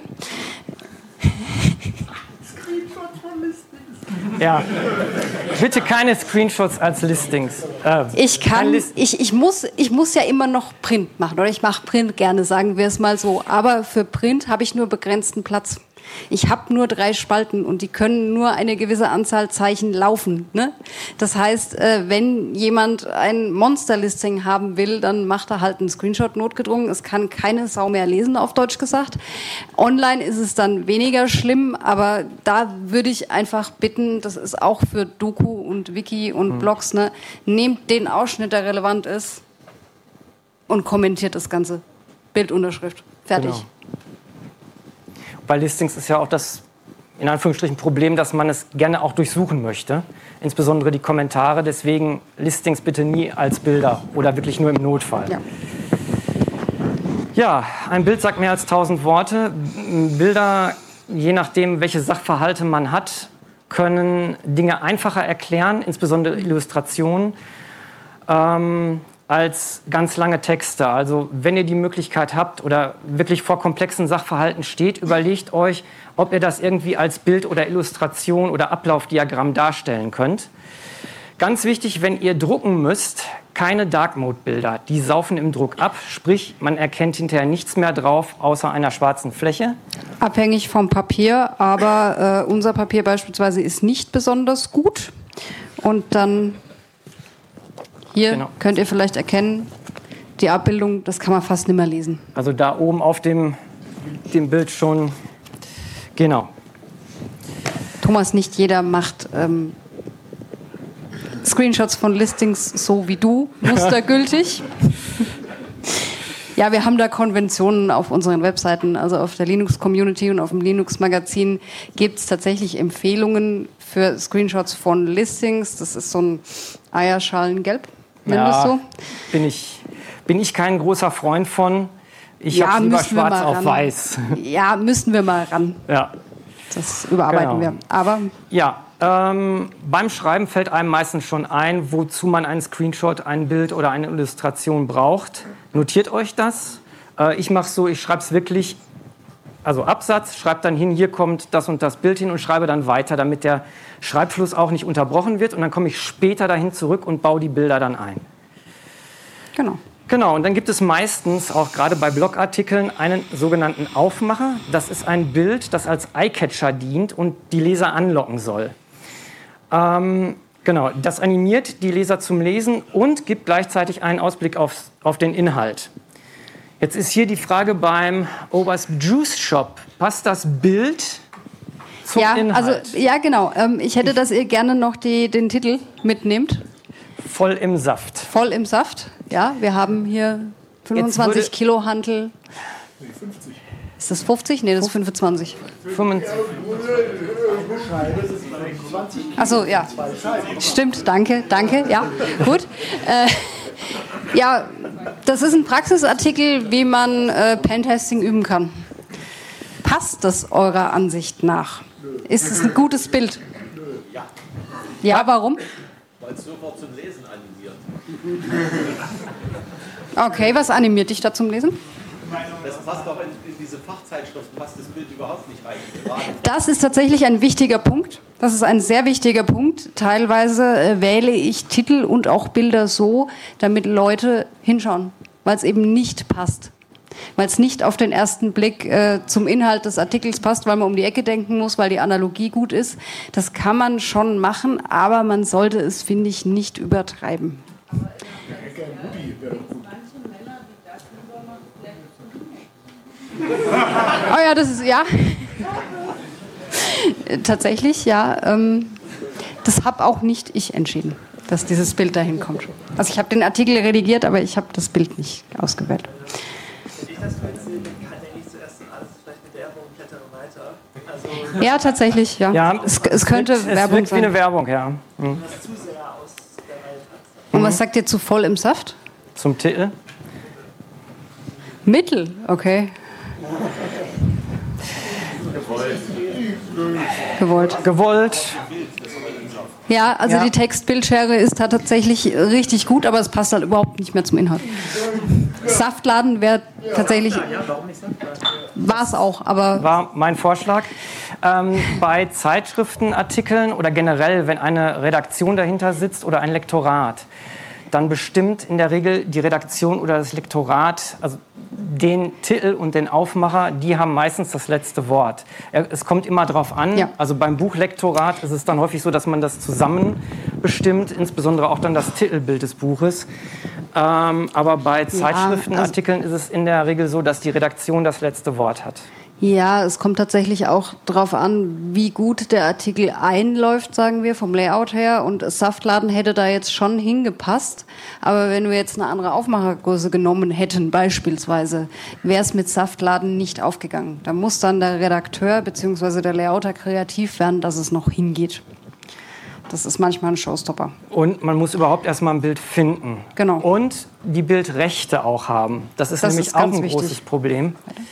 [SPEAKER 1] Ja, bitte keine Screenshots als Listings. Äh,
[SPEAKER 2] Ich
[SPEAKER 1] kein
[SPEAKER 2] kann,
[SPEAKER 1] List-
[SPEAKER 2] ich, ich muss, ich muss ja immer noch Print machen, oder ich mache Print gerne, sagen wir es mal so. Aber für Print habe ich nur begrenzten Platz. Ich habe nur drei Spalten und die können nur eine gewisse Anzahl Zeichen laufen. Ne? Das heißt, äh, wenn jemand ein Monster-Listing haben will, dann macht er halt einen Screenshot notgedrungen. Es kann keine Sau mehr lesen, auf Deutsch gesagt. Online ist es dann weniger schlimm, aber da würde ich einfach bitten, das ist auch für Doku und Wiki und
[SPEAKER 1] Hm.
[SPEAKER 2] Blogs, ne? Nehmt den Ausschnitt, der relevant ist und kommentiert das Ganze. Bildunterschrift. Fertig.
[SPEAKER 1] Genau. Bei Listings ist ja auch das, in Anführungsstrichen, Problem, dass man es gerne auch durchsuchen möchte. Insbesondere die Kommentare. Deswegen Listings bitte nie als Bilder oder wirklich nur im Notfall.
[SPEAKER 2] Ja.
[SPEAKER 1] Ja, ein Bild sagt mehr als tausend Worte. Bilder, je nachdem, welche Sachverhalte man hat, können Dinge einfacher erklären, insbesondere Illustrationen, ähm, als ganz lange Texte. Also wenn ihr die Möglichkeit habt oder wirklich vor komplexen Sachverhalten steht, überlegt euch, ob ihr das irgendwie als Bild oder Illustration oder Ablaufdiagramm darstellen könnt. Ganz wichtig, wenn ihr drucken müsst, keine Dark-Mode-Bilder. Die saufen im Druck ab, sprich, man erkennt hinterher nichts mehr drauf, außer einer schwarzen Fläche.
[SPEAKER 2] Abhängig vom Papier, aber äh, unser Papier beispielsweise ist nicht besonders gut. Und dann hier
[SPEAKER 1] Genau.
[SPEAKER 2] könnt ihr vielleicht erkennen, die Abbildung, das kann man fast nicht mehr lesen.
[SPEAKER 1] Also da oben auf dem, dem Bild schon, genau.
[SPEAKER 2] Thomas, nicht jeder macht ähm, Screenshots von Listings so wie du, mustergültig. Ja, wir haben da Konventionen auf unseren Webseiten, also auf der Linux-Community und auf dem Linux-Magazin gibt es tatsächlich Empfehlungen für Screenshots von Listings. Das ist so ein Eierschalengelb, nennt
[SPEAKER 1] Ja,
[SPEAKER 2] es so.
[SPEAKER 1] bin ich, bin ich kein großer Freund von. Ich
[SPEAKER 2] Ja,
[SPEAKER 1] habe lieber
[SPEAKER 2] müssen wir
[SPEAKER 1] schwarz
[SPEAKER 2] mal
[SPEAKER 1] auf
[SPEAKER 2] ran.
[SPEAKER 1] weiß.
[SPEAKER 2] Ja, müssen wir mal ran.
[SPEAKER 1] Ja.
[SPEAKER 2] Das überarbeiten
[SPEAKER 1] Genau.
[SPEAKER 2] wir. Aber
[SPEAKER 1] Ja, ähm, beim Schreiben fällt einem meistens schon ein, wozu man einen Screenshot, ein Bild oder eine Illustration braucht. Notiert euch das. Äh, ich mache so, ich schreibe es wirklich also Absatz, schreibe dann hin, hier kommt das und das Bild hin und schreibe dann weiter, damit der Schreibfluss auch nicht unterbrochen wird. Und dann komme ich später dahin zurück und baue die Bilder dann ein.
[SPEAKER 2] Genau.
[SPEAKER 1] Genau, und dann gibt es meistens auch gerade bei Blogartikeln einen sogenannten Aufmacher. Das ist ein Bild, das als Eyecatcher dient und die Leser anlocken soll. Ähm, genau, das animiert die Leser zum Lesen und gibt gleichzeitig einen Ausblick auf, auf den Inhalt. Jetzt ist hier die Frage beim Oberst Juice Shop. Passt das Bild zum
[SPEAKER 2] ja,
[SPEAKER 1] Inhalt?
[SPEAKER 2] Also, ja, genau. Ähm, ich hätte, dass ihr gerne noch die, den Titel mitnehmt.
[SPEAKER 1] Voll im Saft.
[SPEAKER 2] Voll im Saft. Ja, wir haben hier fünfundzwanzig
[SPEAKER 1] würde,
[SPEAKER 2] Kilo Hantel.
[SPEAKER 3] Nee, fünfzig.
[SPEAKER 2] Ist das fünfzig? Nee, das ist fünfundzwanzig.
[SPEAKER 1] fünfundzwanzig.
[SPEAKER 2] Achso, ja. Stimmt, danke, danke. Ja, gut. Äh, ja, das ist ein Praxisartikel, wie man äh, Pentesting üben kann. Passt das eurer Ansicht nach? Ist es ein gutes Bild?
[SPEAKER 3] Ja.
[SPEAKER 2] Ja, warum?
[SPEAKER 3] Weil es sofort zum Lesen animiert.
[SPEAKER 2] Okay, was animiert dich da zum Lesen?
[SPEAKER 3] Das passt doch in, in diese Fachzeitschriften, passt das Bild überhaupt nicht rein. Gerade.
[SPEAKER 2] Das ist tatsächlich ein wichtiger Punkt. Das ist ein sehr wichtiger Punkt. Teilweise äh, wähle ich Titel und auch Bilder so, damit Leute hinschauen, weil es eben nicht passt. Weil es nicht auf den ersten Blick äh, zum Inhalt des Artikels passt, weil man um die Ecke denken muss, weil die Analogie gut ist. Das kann man schon machen, aber man sollte es, finde ich, nicht übertreiben. Oh ja, das ist, ja. Tatsächlich, ja. Ähm, das habe auch nicht ich entschieden, dass dieses Bild dahin kommt. Also ich habe den Artikel redigiert, aber ich habe das Bild nicht ausgewählt.
[SPEAKER 4] Wenn ich das erzähle, kann denke ich zuerst an alles, vielleicht eine Werbung, klettere weiter. Also,
[SPEAKER 2] Ja, tatsächlich, ja.
[SPEAKER 1] Ja,
[SPEAKER 2] es, es könnte
[SPEAKER 1] es wirkt,
[SPEAKER 2] Werbung
[SPEAKER 1] es wirkt
[SPEAKER 2] sein.
[SPEAKER 1] wie eine Werbung, ja. Mhm.
[SPEAKER 4] was zu sehr aus der Reihe tanzt.
[SPEAKER 2] Und was sagt ihr zu voll im Saft?
[SPEAKER 1] Zum Titel.
[SPEAKER 2] Mittel, okay. Gewollt.
[SPEAKER 1] Gewollt.
[SPEAKER 2] Ja, also
[SPEAKER 1] Ja.
[SPEAKER 2] die Text-Bildschere ist da tatsächlich richtig gut, aber es passt halt überhaupt nicht mehr zum Inhalt. Saftladen wäre tatsächlich, war es auch, aber
[SPEAKER 1] War mein Vorschlag. Ähm, bei Zeitschriftenartikeln oder generell, wenn eine Redaktion dahinter sitzt oder ein Lektorat, dann bestimmt in der Regel die Redaktion oder das Lektorat, also den Titel und den Aufmacher, die haben meistens das letzte Wort. Es kommt immer darauf an,
[SPEAKER 2] Ja.
[SPEAKER 1] also beim Buchlektorat ist es dann häufig so, dass man das zusammen bestimmt, insbesondere auch dann das Titelbild des Buches. Ähm, aber bei Zeitschriftenartikeln ist es in der Regel so, dass die Redaktion das letzte Wort hat.
[SPEAKER 2] ja, es kommt tatsächlich auch darauf an, wie gut der Artikel einläuft, sagen wir, vom Layout her. Und Saftladen hätte da jetzt schon hingepasst. Aber wenn wir jetzt eine andere Aufmachergröße genommen hätten, beispielsweise, wäre es mit Saftladen nicht aufgegangen. Da muss dann der Redakteur bzw. der Layouter kreativ werden, dass es noch hingeht. Das ist manchmal ein Showstopper.
[SPEAKER 1] Und man muss überhaupt erstmal ein Bild finden.
[SPEAKER 2] Genau.
[SPEAKER 1] Und die Bildrechte auch haben. Das ist
[SPEAKER 2] Das
[SPEAKER 1] nämlich
[SPEAKER 2] ist
[SPEAKER 1] auch
[SPEAKER 2] ganz
[SPEAKER 1] ein
[SPEAKER 2] wichtig.
[SPEAKER 1] großes Problem.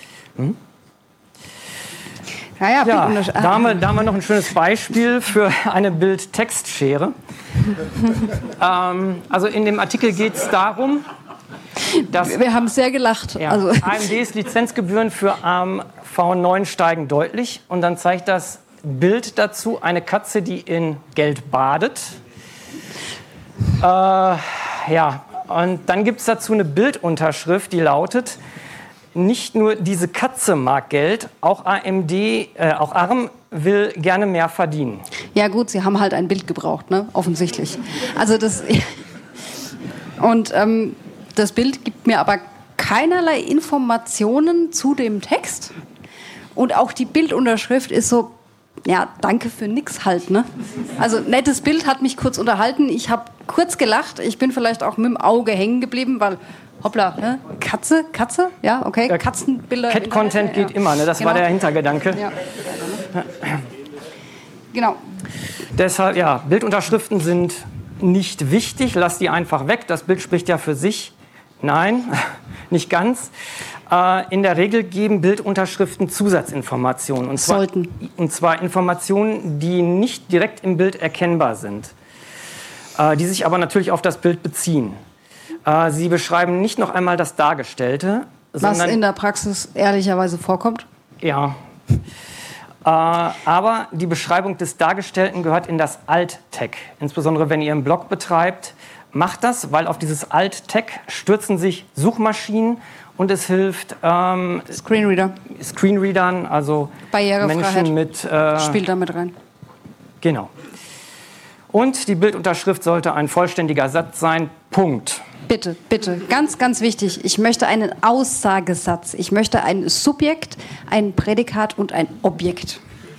[SPEAKER 2] Ja, ja,
[SPEAKER 1] Ja,
[SPEAKER 2] Bilduntersch-
[SPEAKER 1] da haben, wir, da haben wir noch ein schönes Beispiel für eine Bild-Text-Schere. ähm, also in dem Artikel geht es darum, dass
[SPEAKER 2] Wir haben sehr gelacht.
[SPEAKER 1] ja,
[SPEAKER 2] Also,
[SPEAKER 1] A M Ds Lizenzgebühren für A M V neun steigen deutlich. Und dann zeigt das Bild dazu eine Katze, die in Geld badet. Äh, ja, und dann gibt es dazu eine Bildunterschrift, die lautet: Nicht nur diese Katze mag Geld, auch A M D, äh, auch A R M will gerne mehr verdienen.
[SPEAKER 2] ja gut, sie haben halt ein Bild gebraucht, ne? Offensichtlich. Also das und ähm, das Bild gibt mir aber keinerlei Informationen zu dem Text und auch die Bildunterschrift ist so, ja, danke für nix halt, ne? Also nettes Bild, hat mich kurz unterhalten, ich habe kurz gelacht, ich bin vielleicht auch mit dem Auge hängen geblieben, weil hoppla, ne? Katze, Katze, ja, okay,
[SPEAKER 1] Ja,
[SPEAKER 2] Katzenbilder. im
[SPEAKER 1] Cat-Content
[SPEAKER 2] Internet,
[SPEAKER 1] geht immer, ne? Das war
[SPEAKER 2] Genau.
[SPEAKER 1] der Hintergedanke.
[SPEAKER 2] Ja. Genau.
[SPEAKER 1] Deshalb, ja, Bildunterschriften sind nicht wichtig, lass die einfach weg. Das Bild spricht ja für sich. Nein, nicht ganz. Äh, in der Regel geben Bildunterschriften Zusatzinformationen. Und zwar,
[SPEAKER 2] Sollten.
[SPEAKER 1] Und zwar Informationen, die nicht direkt im Bild erkennbar sind, äh, die sich aber natürlich auf das Bild beziehen. Äh, sie beschreiben nicht noch einmal das Dargestellte,
[SPEAKER 2] Was
[SPEAKER 1] sondern
[SPEAKER 2] in der Praxis ehrlicherweise vorkommt.
[SPEAKER 1] Ja. Äh, aber die Beschreibung des Dargestellten gehört in das Alt-Tag. Insbesondere wenn ihr einen Blog betreibt, macht das, weil auf dieses Alt-Tag stürzen sich Suchmaschinen und es hilft ähm,
[SPEAKER 2] Screenreader.
[SPEAKER 1] Screenreadern, also
[SPEAKER 2] Barrierefreiheit.
[SPEAKER 1] Menschen mit... Äh,
[SPEAKER 2] Spielt damit rein.
[SPEAKER 1] Genau. Und die Bildunterschrift sollte ein vollständiger Satz sein. Punkt.
[SPEAKER 2] Bitte, bitte, ganz, ganz wichtig. Ich möchte einen Aussagesatz. Ich möchte ein Subjekt, ein Prädikat und ein Objekt.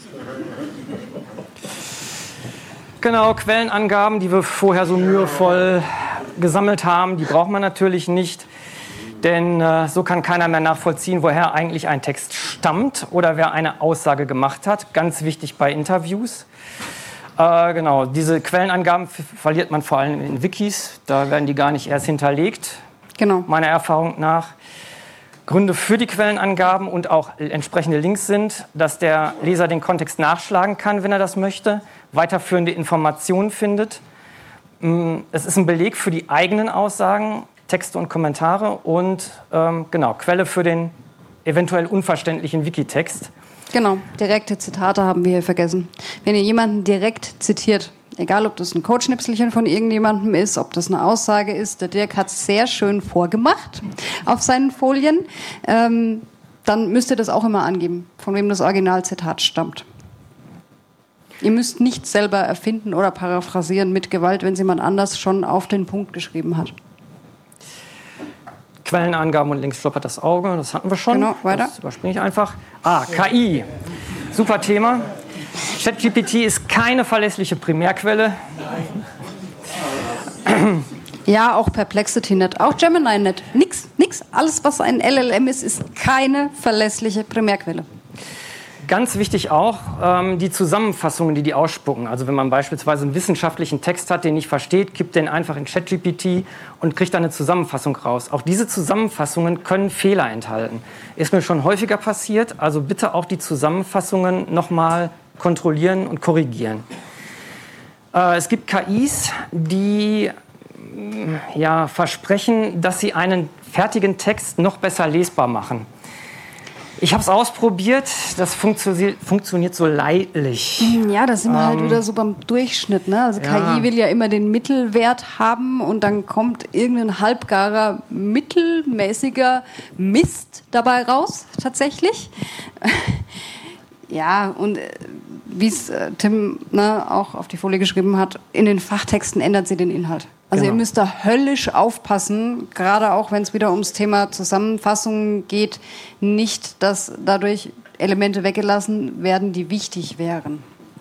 [SPEAKER 1] Genau, Quellenangaben, die wir vorher so mühevoll gesammelt haben, die braucht man natürlich nicht. Denn äh, so kann keiner mehr nachvollziehen, woher eigentlich ein Text stammt oder wer eine Aussage gemacht hat. Ganz wichtig bei Interviews. Äh, genau, diese Quellenangaben f- verliert man vor allem in Wikis. Da werden die gar nicht erst hinterlegt,
[SPEAKER 2] Genau.
[SPEAKER 1] meiner Erfahrung nach. Gründe für die Quellenangaben und auch entsprechende Links sind, dass der Leser den Kontext nachschlagen kann, wenn er das möchte, weiterführende Informationen findet. Es ist ein Beleg für die eigenen Aussagen, Texte und Kommentare und ähm, genau, Quelle für den eventuell unverständlichen Wikitext.
[SPEAKER 2] Genau, direkte Zitate haben wir hier vergessen. Wenn ihr jemanden direkt zitiert, egal ob das ein Codeschnipselchen von irgendjemandem ist, ob das eine Aussage ist, der Dirk hat es sehr schön vorgemacht auf seinen Folien, ähm, dann müsst ihr das auch immer angeben, von wem das Originalzitat stammt. Ihr müsst nicht selber erfinden oder paraphrasieren mit Gewalt, wenn es jemand anders schon auf den Punkt geschrieben hat.
[SPEAKER 1] Quellenangaben und links floppert das Auge, das hatten wir schon.
[SPEAKER 2] Genau, weiter.
[SPEAKER 1] Das überspringe ich einfach. Ah, K I. Super Thema. ChatGPT ist keine verlässliche Primärquelle.
[SPEAKER 2] Ja, auch Perplexity nicht, auch Gemini nicht. Nix, nix. Alles, was ein L L M ist, ist keine verlässliche Primärquelle.
[SPEAKER 1] Ganz wichtig auch ähm, die Zusammenfassungen, die die ausspucken. Also wenn man beispielsweise einen wissenschaftlichen Text hat, den nicht versteht, gibt den einfach in ChatGPT und kriegt dann eine Zusammenfassung raus. Auch diese Zusammenfassungen können Fehler enthalten. Ist mir schon häufiger passiert, also bitte auch die Zusammenfassungen nochmal kontrollieren und korrigieren. Äh, es gibt K Is, die mh, ja, versprechen, dass sie einen fertigen Text noch besser lesbar machen. Ich habe es ausprobiert, das funktio- funktioniert so leidlich.
[SPEAKER 2] Ja, da sind wir
[SPEAKER 1] Ähm,
[SPEAKER 2] halt wieder so beim Durchschnitt. Ne? Also
[SPEAKER 1] ja.
[SPEAKER 2] K I will ja immer den Mittelwert haben und dann kommt irgendein halbgarer, mittelmäßiger Mist dabei raus, tatsächlich. Ja, und äh, wie es äh, Tim ne, auch auf die Folie geschrieben hat, in den Fachtexten ändert sie den Inhalt. Also
[SPEAKER 1] Genau.
[SPEAKER 2] ihr müsst da höllisch aufpassen, gerade auch wenn es wieder ums Thema Zusammenfassungen geht, nicht, dass dadurch Elemente weggelassen werden, die wichtig wären.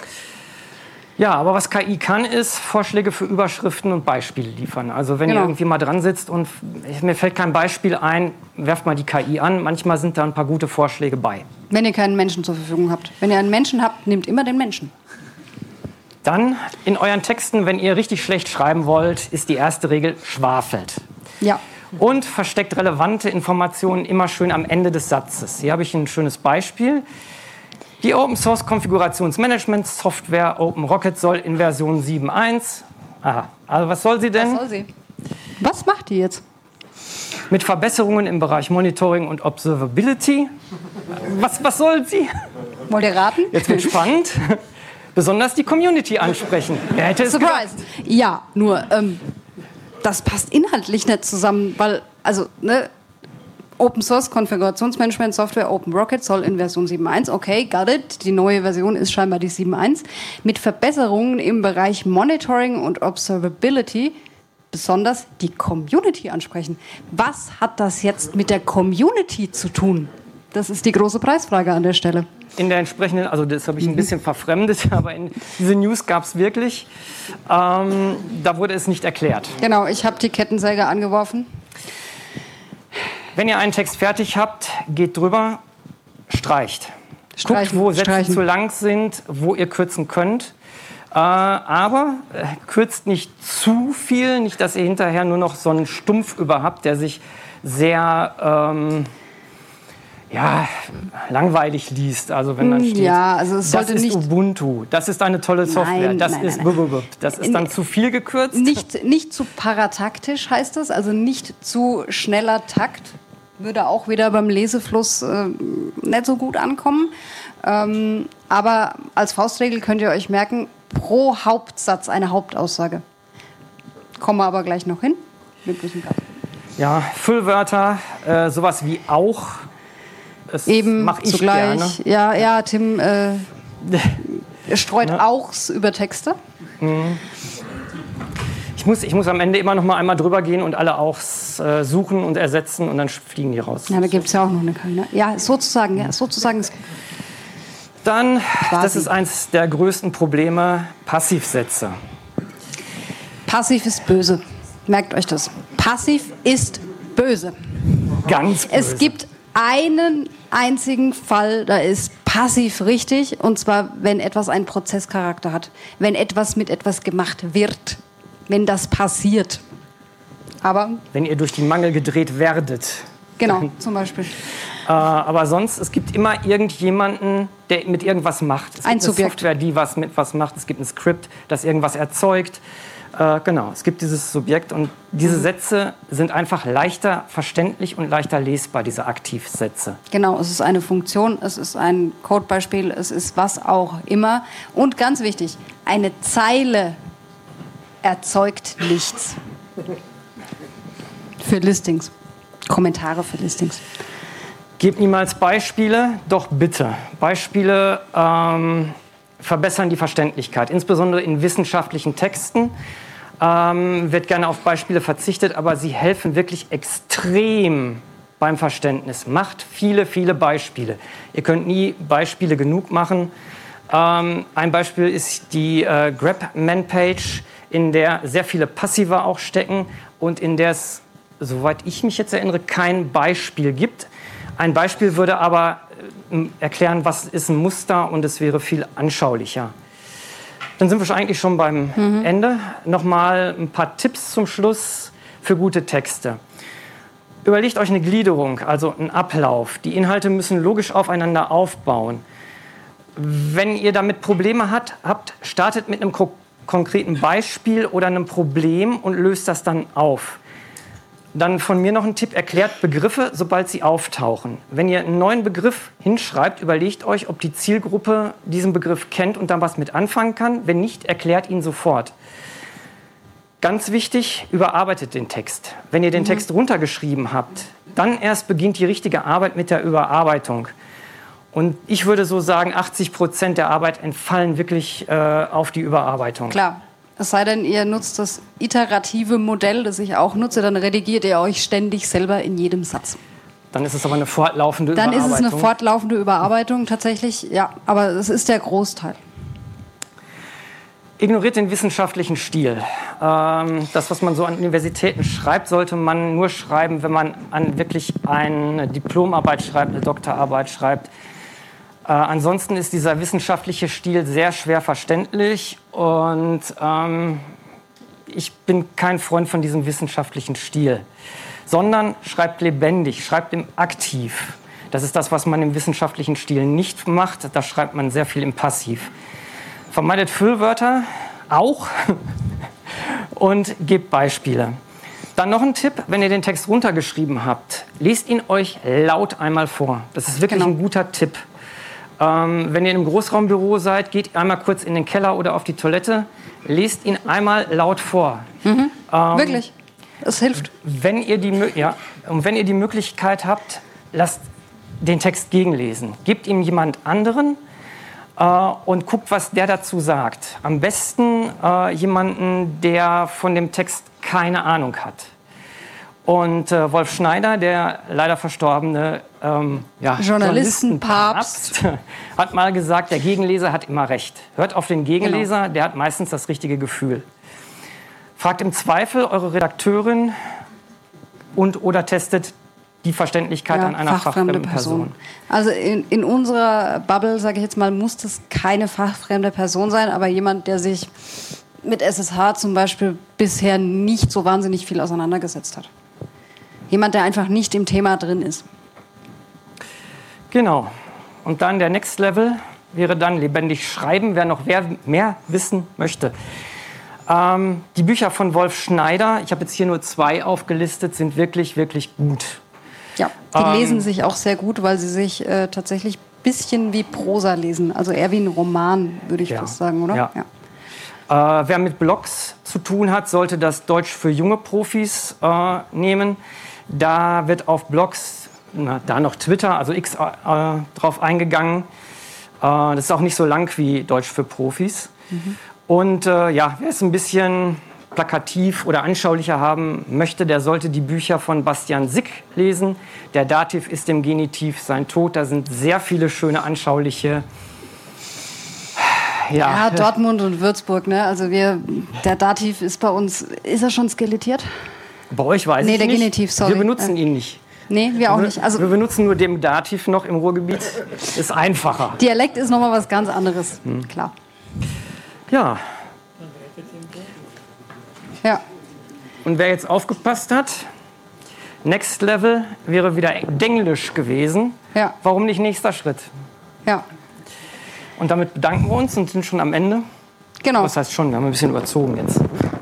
[SPEAKER 1] Ja, aber was K I kann, ist Vorschläge für Überschriften und Beispiele liefern. Also wenn
[SPEAKER 2] Genau.
[SPEAKER 1] ihr irgendwie mal dran sitzt und mir fällt kein Beispiel ein, werft mal die K I an. Manchmal sind da ein paar gute Vorschläge bei.
[SPEAKER 2] Wenn ihr keinen Menschen zur Verfügung habt. Wenn ihr einen Menschen habt, nehmt immer den Menschen.
[SPEAKER 1] Dann in euren Texten, wenn ihr richtig schlecht schreiben wollt, ist die erste Regel: schwafelt.
[SPEAKER 2] Ja.
[SPEAKER 1] Und versteckt relevante Informationen immer schön am Ende des Satzes. Hier habe ich ein schönes Beispiel. Die Open Source Konfigurationsmanagement Software OpenRocket soll in Version sieben Punkt eins. Aha, also was soll sie denn?
[SPEAKER 2] Was soll sie? Was macht die jetzt?
[SPEAKER 1] Mit Verbesserungen im Bereich Monitoring und Observability. Was, was soll sie?
[SPEAKER 2] Wollt ihr raten?
[SPEAKER 1] Jetzt wird spannend. Besonders die Community ansprechen. Wer hätte es
[SPEAKER 2] Surprise. Ja, nur ähm, das passt inhaltlich nicht zusammen, weil, also, ne, Open Source Konfigurationsmanagement Software OpenRocket soll in Version sieben Punkt eins, okay, got it. Die neue Version ist scheinbar die sieben Punkt eins. Mit Verbesserungen im Bereich Monitoring und Observability besonders die Community ansprechen. Was hat das jetzt mit der Community zu tun? Das ist die große Preisfrage an der Stelle.
[SPEAKER 1] In der entsprechenden, also das habe ich ein bisschen verfremdet, aber in, diese News gab es wirklich. Ähm, da wurde es nicht erklärt.
[SPEAKER 2] Genau, ich habe die Kettensäge angeworfen.
[SPEAKER 1] Wenn ihr einen Text fertig habt, geht drüber, streicht.
[SPEAKER 2] Streichen,
[SPEAKER 1] Guckt, wo Sätze
[SPEAKER 2] streichen.
[SPEAKER 1] zu lang sind, wo ihr kürzen könnt. Äh, aber äh, kürzt nicht zu viel, nicht, dass ihr hinterher nur noch so einen Stumpf über habt, der sich sehr ähm, ja, langweilig liest. Also wenn dann steht,
[SPEAKER 2] Ja, also es
[SPEAKER 1] das
[SPEAKER 2] sollte
[SPEAKER 1] ist
[SPEAKER 2] nicht-
[SPEAKER 1] Ubuntu, das ist eine tolle Software,
[SPEAKER 2] Nein,
[SPEAKER 1] das
[SPEAKER 2] nein,
[SPEAKER 1] ist
[SPEAKER 2] nein,
[SPEAKER 1] blub, das ist dann zu viel gekürzt.
[SPEAKER 2] Nicht, nicht zu parataktisch heißt das, also nicht zu schneller Takt. würde auch wieder beim Lesefluss äh, nicht so gut ankommen. Ähm, aber als Faustregel könnt ihr euch merken, pro Hauptsatz eine Hauptaussage. Kommen wir aber gleich noch hin. Mit welchem Beispiel?
[SPEAKER 1] Ja, Füllwörter, äh, sowas wie auch. Das
[SPEAKER 2] Eben
[SPEAKER 1] mach ich
[SPEAKER 2] zugleich.
[SPEAKER 1] gerne.
[SPEAKER 2] Ja, ja, Tim äh, streut
[SPEAKER 1] Ja.
[SPEAKER 2] Auchs über Texte.
[SPEAKER 1] Ich muss, ich muss am Ende immer noch mal einmal drüber gehen und alle auch äh, suchen und ersetzen und dann fliegen die raus.
[SPEAKER 2] Ja, da gibt es ja auch noch eine Keine. Ja, sozusagen, ja, sozusagen ist
[SPEAKER 1] Dann,
[SPEAKER 2] Quasi.
[SPEAKER 1] das ist eins der größten Probleme, Passivsätze.
[SPEAKER 2] Passiv ist böse. Merkt euch das. Passiv ist böse.
[SPEAKER 1] Ganz böse.
[SPEAKER 2] Es gibt einen einzigen Fall, da ist passiv richtig, und zwar, wenn etwas einen Prozesscharakter hat, wenn etwas mit etwas gemacht wird, wenn das passiert. Aber,
[SPEAKER 1] Wenn ihr durch den Mangel gedreht werdet.
[SPEAKER 2] genau, zum Beispiel.
[SPEAKER 1] Äh, aber sonst, es gibt immer irgendjemanden, der mit irgendwas macht. Es
[SPEAKER 2] Ein
[SPEAKER 1] gibt eine
[SPEAKER 2] Subjekt.
[SPEAKER 1] Software, die was mit was macht. Es gibt ein Skript, das irgendwas erzeugt. Äh, genau, es gibt dieses Subjekt und diese Sätze sind einfach leichter verständlich und leichter lesbar, diese Aktivsätze.
[SPEAKER 2] Genau, es ist eine Funktion, es ist ein Codebeispiel, es ist was auch immer. Und ganz wichtig, eine Zeile erzeugt nichts. Für Listings. Kommentare für Listings.
[SPEAKER 1] Gebt niemals Beispiele, doch bitte. Beispiele ähm, verbessern die Verständlichkeit, insbesondere in wissenschaftlichen Texten. Ähm, wird gerne auf Beispiele verzichtet, aber sie helfen wirklich extrem beim Verständnis. Macht viele, viele Beispiele. Ihr könnt nie Beispiele genug machen. Ähm, ein Beispiel ist die äh, Grab-Man-Page, in der sehr viele Passiva auch stecken und in der es, soweit ich mich jetzt erinnere, kein Beispiel gibt. Ein Beispiel würde aber äh, erklären, was ist ein Muster, und es wäre viel anschaulicher. Dann sind wir schon eigentlich schon beim mhm. Ende. Nochmal ein paar Tipps zum Schluss für gute Texte. Überlegt euch eine Gliederung, also einen Ablauf. Die Inhalte müssen logisch aufeinander aufbauen. Wenn ihr damit Probleme hat, habt, startet mit einem ko- konkreten Beispiel oder einem Problem und löst das dann auf. Dann von mir noch ein Tipp: Erklärt Begriffe, sobald sie auftauchen. Wenn ihr einen neuen Begriff hinschreibt, überlegt euch, ob die Zielgruppe diesen Begriff kennt und dann was mit anfangen kann. Wenn nicht, erklärt ihn sofort. Ganz wichtig, überarbeitet den Text. Wenn ihr den mhm. Text runtergeschrieben habt, dann erst beginnt die richtige Arbeit mit der Überarbeitung. Und ich würde so sagen, achtzig Prozent der Arbeit entfallen wirklich äh, auf die Überarbeitung.
[SPEAKER 2] Klar. Es sei denn, ihr nutzt das iterative Modell, das ich auch nutze, dann redigiert ihr euch ständig selber in jedem Satz.
[SPEAKER 1] Dann ist es aber eine fortlaufende
[SPEAKER 2] Dann
[SPEAKER 1] Überarbeitung.
[SPEAKER 2] ist es eine fortlaufende Überarbeitung tatsächlich, ja, aber es ist der Großteil.
[SPEAKER 1] Ignoriert den wissenschaftlichen Stil. Ähm, das, was man so an Universitäten schreibt, sollte man nur schreiben, wenn man an wirklich eine Diplomarbeit schreibt, eine Doktorarbeit schreibt. Äh, ansonsten ist dieser wissenschaftliche Stil sehr schwer verständlich und ähm, ich bin kein Freund von diesem wissenschaftlichen Stil, sondern schreibt lebendig, schreibt im Aktiv. Das ist das, was man im wissenschaftlichen Stil nicht macht. Da schreibt man sehr viel im Passiv. Vermeidet Füllwörter auch und gebt Beispiele. Dann noch ein Tipp: Wenn ihr den Text runtergeschrieben habt, lest ihn euch laut einmal vor. Das ist wirklich
[SPEAKER 2] Genau.
[SPEAKER 1] ein guter Tipp. Ähm, wenn ihr in einem Großraumbüro seid, geht einmal kurz in den Keller oder auf die Toilette, lest ihn einmal laut vor.
[SPEAKER 2] Mhm.
[SPEAKER 1] Ähm,
[SPEAKER 2] Wirklich, es hilft.
[SPEAKER 1] Wenn ihr die, Mö- ja, und wenn ihr die Möglichkeit habt, lasst den Text gegenlesen. Gebt ihm jemand anderen äh, und guckt, was der dazu sagt. Am besten äh, jemanden, der von dem Text keine Ahnung hat. Und äh, Wolf Schneider, der leider verstorbene ähm, ja,
[SPEAKER 2] Journalistenpapst,
[SPEAKER 1] Journalistenpapst, hat mal gesagt, der Gegenleser hat immer recht. Hört auf den Gegenleser,
[SPEAKER 2] Genau.
[SPEAKER 1] der hat meistens das richtige Gefühl. Fragt im Zweifel eure Redakteurin und oder testet die Verständlichkeit
[SPEAKER 2] Ja,
[SPEAKER 1] an einer fachfremden Person.
[SPEAKER 2] Also in, in unserer Bubble, sage ich jetzt mal, muss das keine fachfremde Person sein, aber jemand, der sich mit S S H zum Beispiel bisher nicht so wahnsinnig viel auseinandergesetzt hat. Jemand, der einfach nicht im Thema drin ist.
[SPEAKER 1] Genau. Und dann der Next Level wäre dann lebendig schreiben, wer noch wer mehr wissen möchte. Ähm, die Bücher von Wolf Schneider, ich habe jetzt hier nur zwei aufgelistet, sind wirklich, wirklich gut.
[SPEAKER 2] Ja, die
[SPEAKER 1] Ähm,
[SPEAKER 2] lesen sich auch sehr gut, weil sie sich äh, tatsächlich ein bisschen wie Prosa lesen. Also eher wie ein Roman, würde ich
[SPEAKER 1] Ja.
[SPEAKER 2] fast sagen, oder?
[SPEAKER 1] Ja. Äh, wer mit Blogs zu tun hat, sollte das Deutsch für junge Profis äh, nehmen. Da wird auf Blogs, na, da noch Twitter, also X, äh, drauf eingegangen. Äh, das ist auch nicht so lang wie Deutsch für Profis. Mhm. Und äh, ja, wer es ein bisschen plakativ oder anschaulicher haben möchte, der sollte die Bücher von Bastian Sick lesen. Der Dativ ist dem Genitiv sein Tod. Da sind sehr viele schöne, anschauliche...
[SPEAKER 2] Ja, ja, Dortmund und Würzburg, ne? Also wir, der Dativ ist bei uns, ist er schon skelettiert?
[SPEAKER 1] Bei euch weiß
[SPEAKER 2] nee,
[SPEAKER 1] ich
[SPEAKER 2] der
[SPEAKER 1] nicht.
[SPEAKER 2] Genitiv, sorry.
[SPEAKER 1] Wir benutzen ihn nicht.
[SPEAKER 2] Nee, wir auch
[SPEAKER 1] wir,
[SPEAKER 2] nicht. Also
[SPEAKER 1] wir benutzen nur den Dativ noch im Ruhrgebiet. Ist einfacher.
[SPEAKER 2] Dialekt ist nochmal was ganz anderes, hm. klar.
[SPEAKER 1] Ja.
[SPEAKER 2] Ja.
[SPEAKER 1] Und wer jetzt aufgepasst hat, Next Level wäre wieder Denglisch gewesen.
[SPEAKER 2] Ja.
[SPEAKER 1] Warum nicht nächster Schritt?
[SPEAKER 2] Ja.
[SPEAKER 1] Und damit bedanken wir uns und sind schon am Ende.
[SPEAKER 2] Genau.
[SPEAKER 1] Das heißt schon, wir haben ein bisschen überzogen jetzt.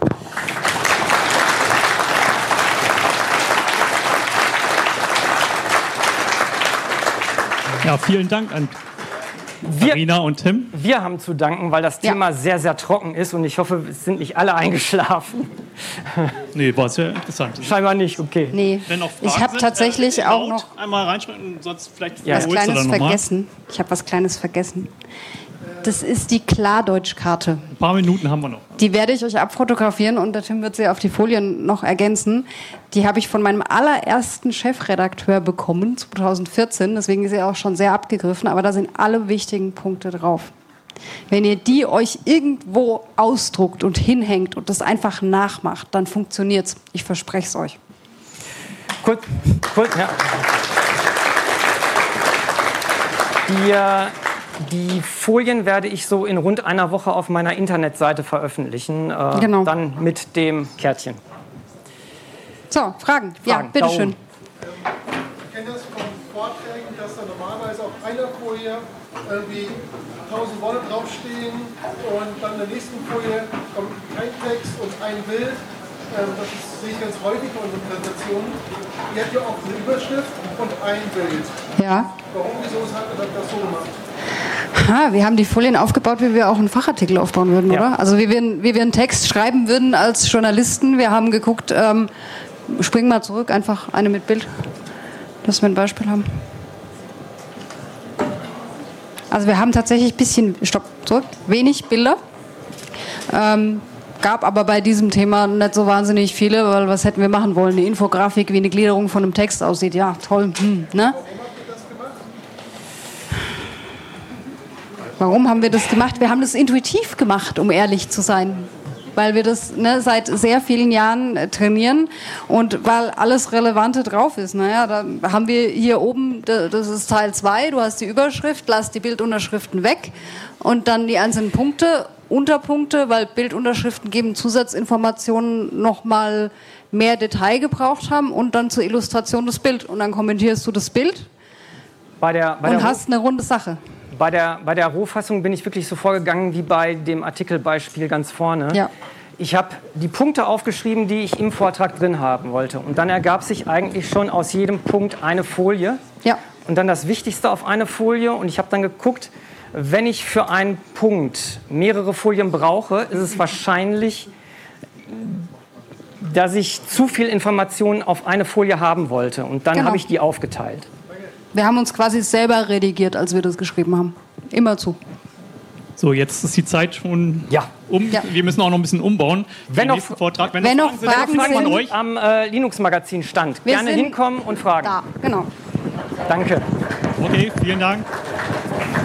[SPEAKER 5] Ja, vielen Dank an
[SPEAKER 1] Wir,
[SPEAKER 5] Arina und Tim.
[SPEAKER 1] wir haben zu danken, weil das
[SPEAKER 2] Ja.
[SPEAKER 1] Thema sehr, sehr trocken ist und ich hoffe, es sind nicht alle eingeschlafen.
[SPEAKER 5] Nee, war sehr interessant.
[SPEAKER 1] Scheinbar nicht, okay.
[SPEAKER 2] Nee,
[SPEAKER 5] Wenn noch Fragen
[SPEAKER 2] ich habe
[SPEAKER 5] sind,
[SPEAKER 2] tatsächlich
[SPEAKER 5] äh,
[SPEAKER 2] auch
[SPEAKER 5] laut
[SPEAKER 2] noch
[SPEAKER 5] einmal reinschreiben, sonst vielleicht
[SPEAKER 1] Ja.
[SPEAKER 2] was
[SPEAKER 5] wiederholst du
[SPEAKER 2] Kleines
[SPEAKER 5] dann noch mal.
[SPEAKER 2] vergessen. Ich habe was Kleines vergessen. Das ist die Klardeutschkarte.
[SPEAKER 5] Ein paar Minuten haben wir noch.
[SPEAKER 2] Die werde ich euch abfotografieren und der Tim wird sie auf die Folien noch ergänzen. Die habe ich von meinem allerersten Chefredakteur bekommen, zwanzig vierzehn. Deswegen ist sie auch schon sehr abgegriffen. Aber da sind alle wichtigen Punkte drauf. Wenn ihr die euch irgendwo ausdruckt und hinhängt und das einfach nachmacht, dann funktioniert's. Ich verspreche es euch.
[SPEAKER 1] Kurz, kurz, ja. Die, äh, die Folien werde ich so in rund einer Woche auf meiner Internetseite veröffentlichen. Äh,
[SPEAKER 2] Genau.
[SPEAKER 1] Dann mit dem Kärtchen.
[SPEAKER 2] So, Fragen? Ja,
[SPEAKER 1] Fragen.
[SPEAKER 2] bitteschön.
[SPEAKER 3] Ich kenne das von Vorträgen, dass da normalerweise auf einer Folie irgendwie tausend Worte draufstehen und dann in der nächsten Folie kommt kein Text und ein Bild. Ähm, das ist, sehe ich ganz häufig in unseren Präsentationen. Ihr habt ja auch eine Überschrift und ein Bild.
[SPEAKER 2] Ja.
[SPEAKER 3] Warum, wieso hat ihr das so gemacht?
[SPEAKER 2] Ha, wir haben die Folien aufgebaut, wie wir auch einen Fachartikel aufbauen würden,
[SPEAKER 1] Ja.
[SPEAKER 2] oder? Also wie wir, wie wir einen Text schreiben würden als Journalisten. Wir haben geguckt, ähm, springen mal zurück, einfach eine mit Bild, dass wir ein Beispiel haben. Also wir haben tatsächlich ein bisschen, stopp, zurück, wenig Bilder. Ähm, gab aber bei diesem Thema nicht so wahnsinnig viele, weil was hätten wir machen wollen? Eine Infografik, wie eine Gliederung von einem Text aussieht. Ja, toll, hm, ne? Warum haben wir das gemacht? Wir haben das intuitiv gemacht, um ehrlich zu sein. Weil wir das ne, seit sehr vielen Jahren äh, trainieren und weil alles Relevante drauf ist. Naja, da haben wir hier oben, da, das ist Teil zwei, du hast die Überschrift, lass die Bildunterschriften weg und dann die einzelnen Punkte, Unterpunkte, weil Bildunterschriften geben Zusatzinformationen nochmal mehr Detail gebraucht haben und dann zur Illustration das Bild. Und dann kommentierst du das Bild
[SPEAKER 1] Bei der, bei
[SPEAKER 2] und
[SPEAKER 1] der
[SPEAKER 2] hast eine runde Sache.
[SPEAKER 1] Bei der, bei der Rohfassung bin ich wirklich so vorgegangen wie bei dem Artikelbeispiel ganz vorne.
[SPEAKER 2] Ja.
[SPEAKER 1] Ich habe die Punkte aufgeschrieben, die ich im Vortrag drin haben wollte. Und dann ergab sich eigentlich schon aus jedem Punkt eine Folie.
[SPEAKER 2] Ja.
[SPEAKER 1] Und dann das Wichtigste auf eine Folie. Und ich habe dann geguckt, wenn ich für einen Punkt mehrere Folien brauche, ist es wahrscheinlich, dass ich zu viel Informationen auf eine Folie haben wollte. Und dann
[SPEAKER 2] Genau.
[SPEAKER 1] habe ich die aufgeteilt.
[SPEAKER 2] Wir haben uns quasi selber redigiert, als wir das geschrieben haben. Immer zu.
[SPEAKER 5] So, jetzt ist die Zeit schon
[SPEAKER 1] Ja.
[SPEAKER 5] um.
[SPEAKER 2] Ja.
[SPEAKER 5] Wir müssen auch noch ein bisschen umbauen. für
[SPEAKER 1] Wenn
[SPEAKER 5] den
[SPEAKER 1] noch-
[SPEAKER 5] nächsten Vortrag.
[SPEAKER 2] wenn noch
[SPEAKER 5] sind,
[SPEAKER 2] Fragen
[SPEAKER 5] Fragen von
[SPEAKER 2] sind-
[SPEAKER 5] euch.
[SPEAKER 1] Am äh, Linux-Magazin stand.
[SPEAKER 2] Wir
[SPEAKER 1] Gerne
[SPEAKER 2] sind
[SPEAKER 1] hinkommen und fragen.
[SPEAKER 2] Da, genau.
[SPEAKER 1] Danke.
[SPEAKER 5] Okay, vielen Dank.